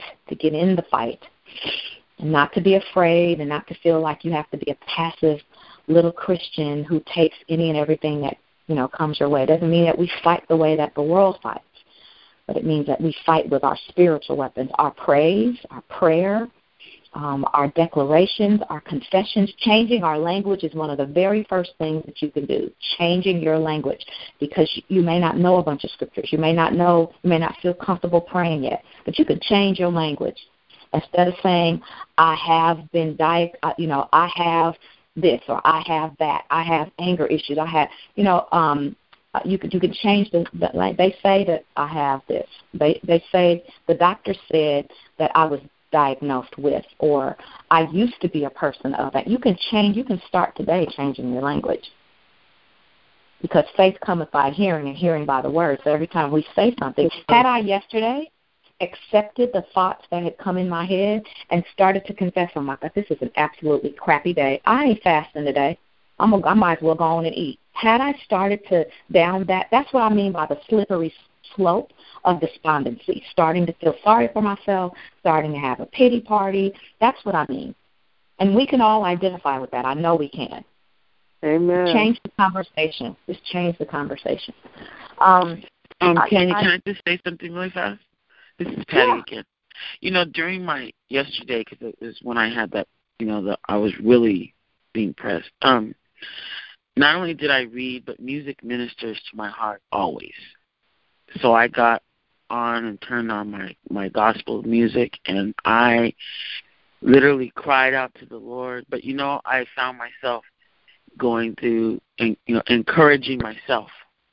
and not to be afraid, and not to feel like you have to be a passive little Christian who takes any and everything that comes your way. It doesn't mean that we fight the way that the world fights, but it means that we fight with our spiritual weapons, our praise, our prayer, our declarations, our confessions. Changing our language is one of the very first things that you can do, changing your language, because you may not know a bunch of scriptures. You may not feel comfortable praying yet, but you can change your language. Instead of saying, I have been I have this, or I have that, I have anger issues, I have, you can change they say that I have this. They say the doctor said that I was diagnosed with, or I used to be a person of that. You can start today changing your language, because faith cometh by hearing, and hearing by the word. So every time we say something, had I yesterday accepted the thoughts that had come in my head and started to confess, oh my God, this is an absolutely crappy day, I ain't fasting today, I might as well go on and eat. Had I started to down that's what I mean by the slippery slope of despondency, starting to feel sorry for myself, starting to have a pity party. That's what I mean. And we can all identify with that. I know we can. Amen. Change the conversation. Just change the conversation. Can I just say something really fast? This is Patty again. During my yesterday, because it was when I had that, I was really being pressed. Not only did I read, but music ministers to my heart always. So I got on and turned on my gospel music, and I literally cried out to the Lord. But, I found myself going through, encouraging myself,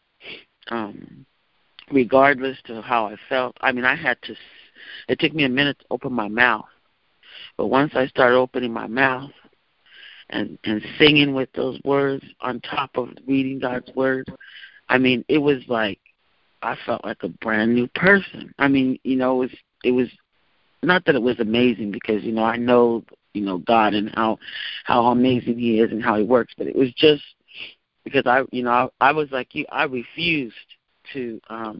regardless to how I felt. I mean, it took me a minute to open my mouth. But once I started opening my mouth and singing with those words on top of reading God's word, I mean, it was like I felt like a brand new person. I mean, it was not that it was amazing, because, I know, God and how amazing He is and how He works, but it was just because I was like you. I refused to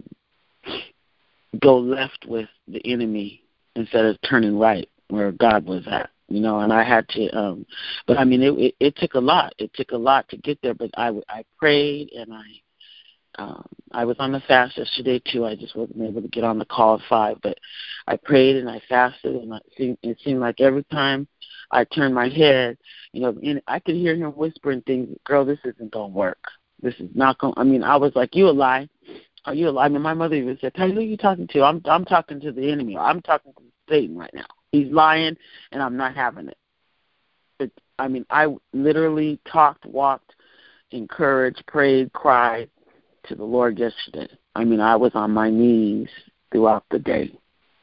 go left with the enemy instead of turning right where God was at, and I had to, but I mean, it took a lot. It took a lot to get there, but I prayed, and I was on the fast yesterday too. I just wasn't able to get on the call at 5, but I prayed and I fasted, and it seemed like every time I turned my head, I could hear Him whispering things. Girl, this isn't gonna work. This is not going. I mean, I was like, you a lie. Are you a lie? I mean, my mother even said, Patty, who are you talking to? I'm talking to the enemy. I'm talking to Satan right now. He's lying, and I'm not having it. I literally talked, walked, encouraged, prayed, cried to the Lord yesterday. I mean, I was on my knees throughout the day.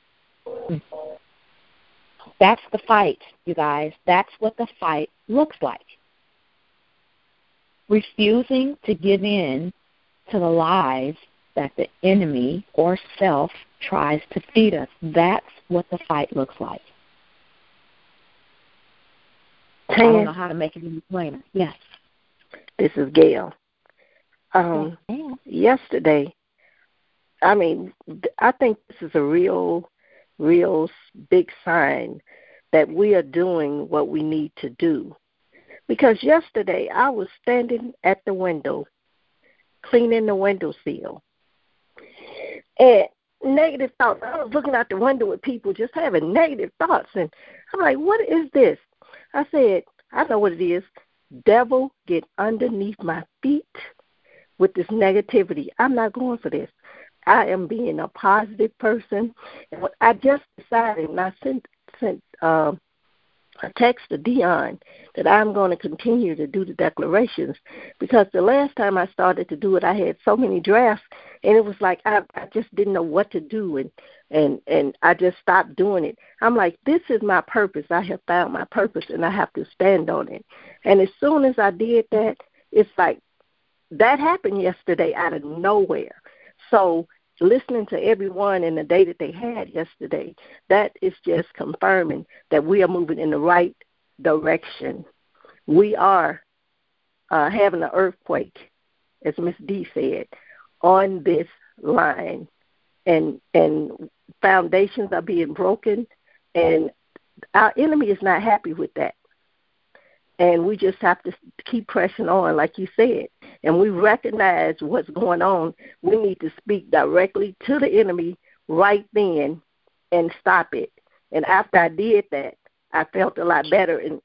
That's the fight, you guys. That's what the fight looks like. Refusing to give in to the lies that the enemy or self tries to feed us. That's what the fight looks like. I don't know how to make it any plainer. Yes. This is Gail. Yesterday, I think this is a real big sign that we are doing what we need to do. Because yesterday I was standing at the window, cleaning the windowsill. And negative thoughts. I was looking out the window with people just having negative thoughts. And I'm like, what is this? I said, I know what it is. Devil, get underneath my feet with this negativity. I'm not going for this. I am being a positive person. And I just decided, and I sent a text to Dion that I'm going to continue to do the declarations, because the last time I started to do it, I had so many drafts, and it was like I just didn't know what to do, and I just stopped doing it. I'm like, this is my purpose. I have found my purpose, and I have to stand on it. And as soon as I did that, it's like that happened yesterday out of nowhere. So listening to everyone in the day that they had yesterday, that is just confirming that we are moving in the right direction. We are having an earthquake, as Miss D said, on this line, and foundations are being broken, and our enemy is not happy with that. And we just have to keep pressing on, like you said. And we recognize what's going on. We need to speak directly to the enemy right then and stop it. And after I did that, I felt a lot better, and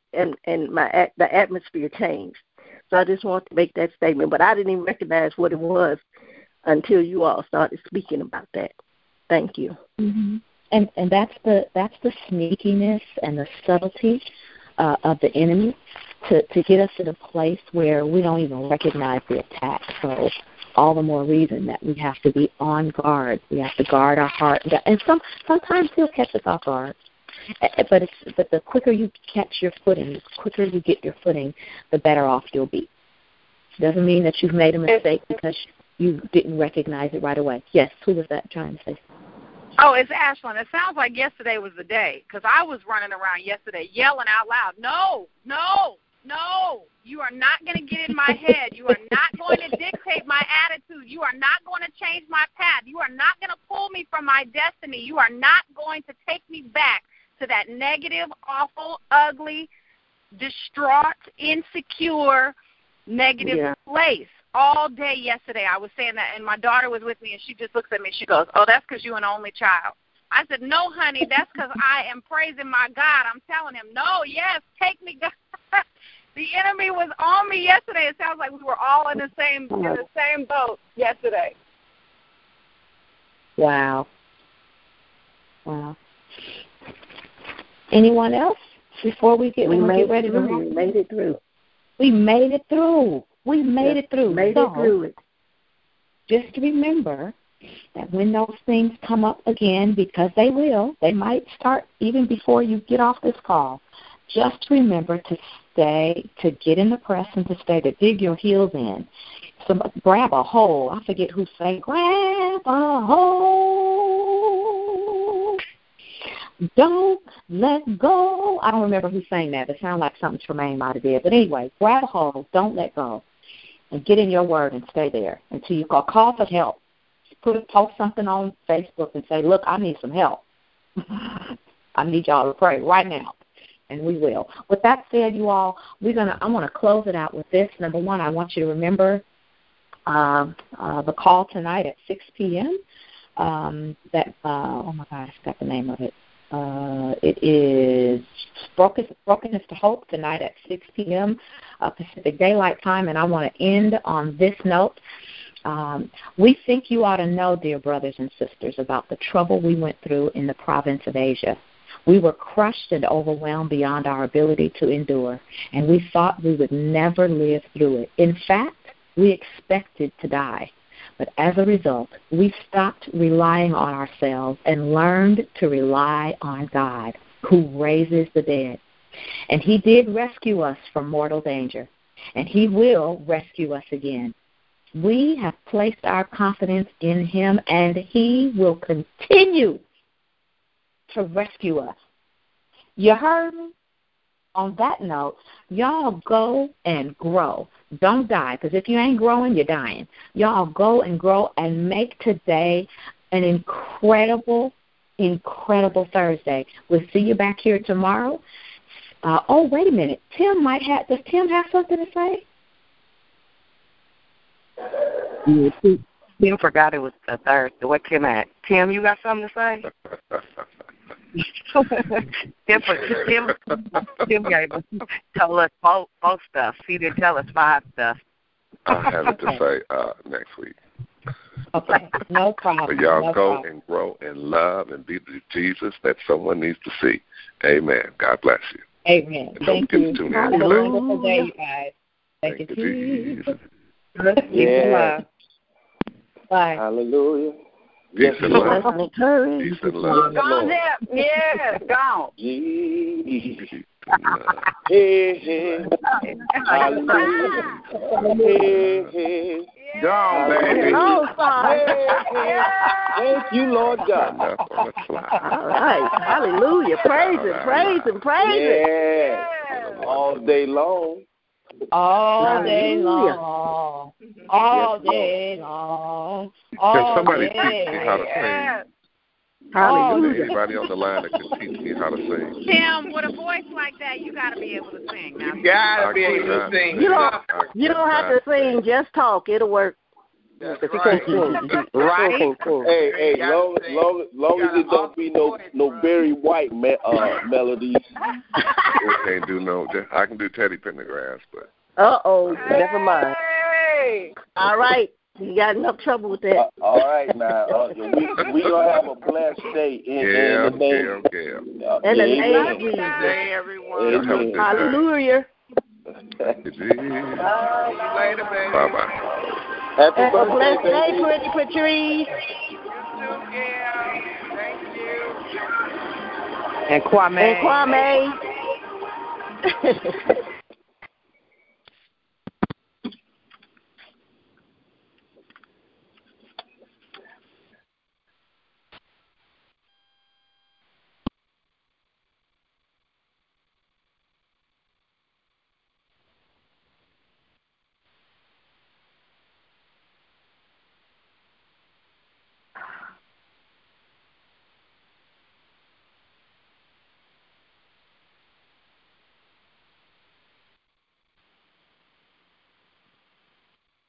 the atmosphere changed. So I just want to make that statement. But I didn't even recognize what it was until you all started speaking about that. Thank you. Mm-hmm. And that's the sneakiness and the subtlety of the enemy to get us in a place where we don't even recognize the attack. So all the more reason that we have to be on guard. We have to guard our heart. And sometimes he'll catch us off guard. But the quicker you catch your footing, the quicker you get your footing, the better off you'll be. Doesn't mean that you've made a mistake because you didn't recognize it right away. Yes, who was that trying to say? Oh, it's Ashlyn. It sounds like yesterday was the day, because I was running around yesterday yelling out loud, no, you are not going to get in my head. You are not going to dictate my attitude. You are not going to change my path. You are not going to pull me from my destiny. You are not going to take me back to that negative, awful, ugly, distraught, insecure, negative place. All day yesterday I was saying that, and my daughter was with me, and she just looks at me and she goes, oh, that's because you're an only child. I said, no, honey, that's because I am praising my God. I'm telling him, no, yes, take me, God. The enemy was on me yesterday. It sounds like we were all in the same boat yesterday. Wow. Anyone else before we get ready to move? We made it through. We made it through. We made it through. Made it through it. Just remember that when those things come up again, because they will, they might start even before you get off this call, just remember to get in the press and to dig your heels in. So grab a hold. I forget who sang, grab a hold. Don't let go. I don't remember who sang that. It sounded like something Tremaine might have did. But anyway, grab a hold. Don't let go. And get in your word and stay there until you call for help. Post something on Facebook and say, look, I need some help. I need y'all to pray right now. And we will. With that said, you all, I want to close it out with this. Number one, I want you to remember the call tonight at 6 p.m. Oh my God, I forgot the name of it. It is Brokenness to Hope tonight at 6 p.m. Pacific Daylight Time, and I want to end on this note. We think you ought to know, dear brothers and sisters, about the trouble we went through in the province of Asia. We were crushed and overwhelmed beyond our ability to endure, and we thought we would never live through it. In fact, we expected to die. But as a result, we stopped relying on ourselves and learned to rely on God, who raises the dead. And he did rescue us from mortal danger, and he will rescue us again. We have placed our confidence in him, and he will continue to rescue us. You heard me? On that note, y'all go and grow. Don't die, because if you ain't growing, you're dying. Y'all go and grow and make today an incredible, incredible Thursday. We'll see you back here tomorrow. Wait a minute. Does Tim have something to say? Tim forgot it was a Thursday. What Tim at? Tim, you got something to say? Tim gave us, told us both stuff. He didn't tell us 5 stuff. I'll have it to say next week. Okay, no problem. But y'all go and grow and love and be the Jesus that someone needs to see. Amen. God bless you. Amen. Thank you. Have a wonderful day, you guys. Thank you, Jesus. Yeah. Bye. Hallelujah. Peace and love. Peace and love. Gone there. Yeah, gone. Hey, hey. Hallelujah. Hey, hey. Gone, baby. Oh, son. Hey. Thank you, Lord God. All right. Hallelujah. Praise Him, praise Him, praise Him. Yeah. All day long. All day long. All day long. Can somebody teach me how to sing? Hallelujah. Anybody on the line that can teach me how to sing? Tim, with a voice like that, you got to be able to sing. Now. You got to be able to sing. You don't have to sing. Just talk. It'll work. That's If you right. can't sing. Right? Hey, long as it don't be no Barry White melodies. Can't do no. I can do Teddy Pendergrass, but. Never mind. Hey. All right. You got enough trouble with that. All right, now we gonna have a blessed day in the name. In the name of Jesus. Hey, everyone. Amen. Hallelujah. Thank you, Jesus. See you later, baby. Bye-bye. Happy Have a birthday, blessed day, baby. pretty Patrice. You too, Gail. Thank you. And Kwame. And Kwame.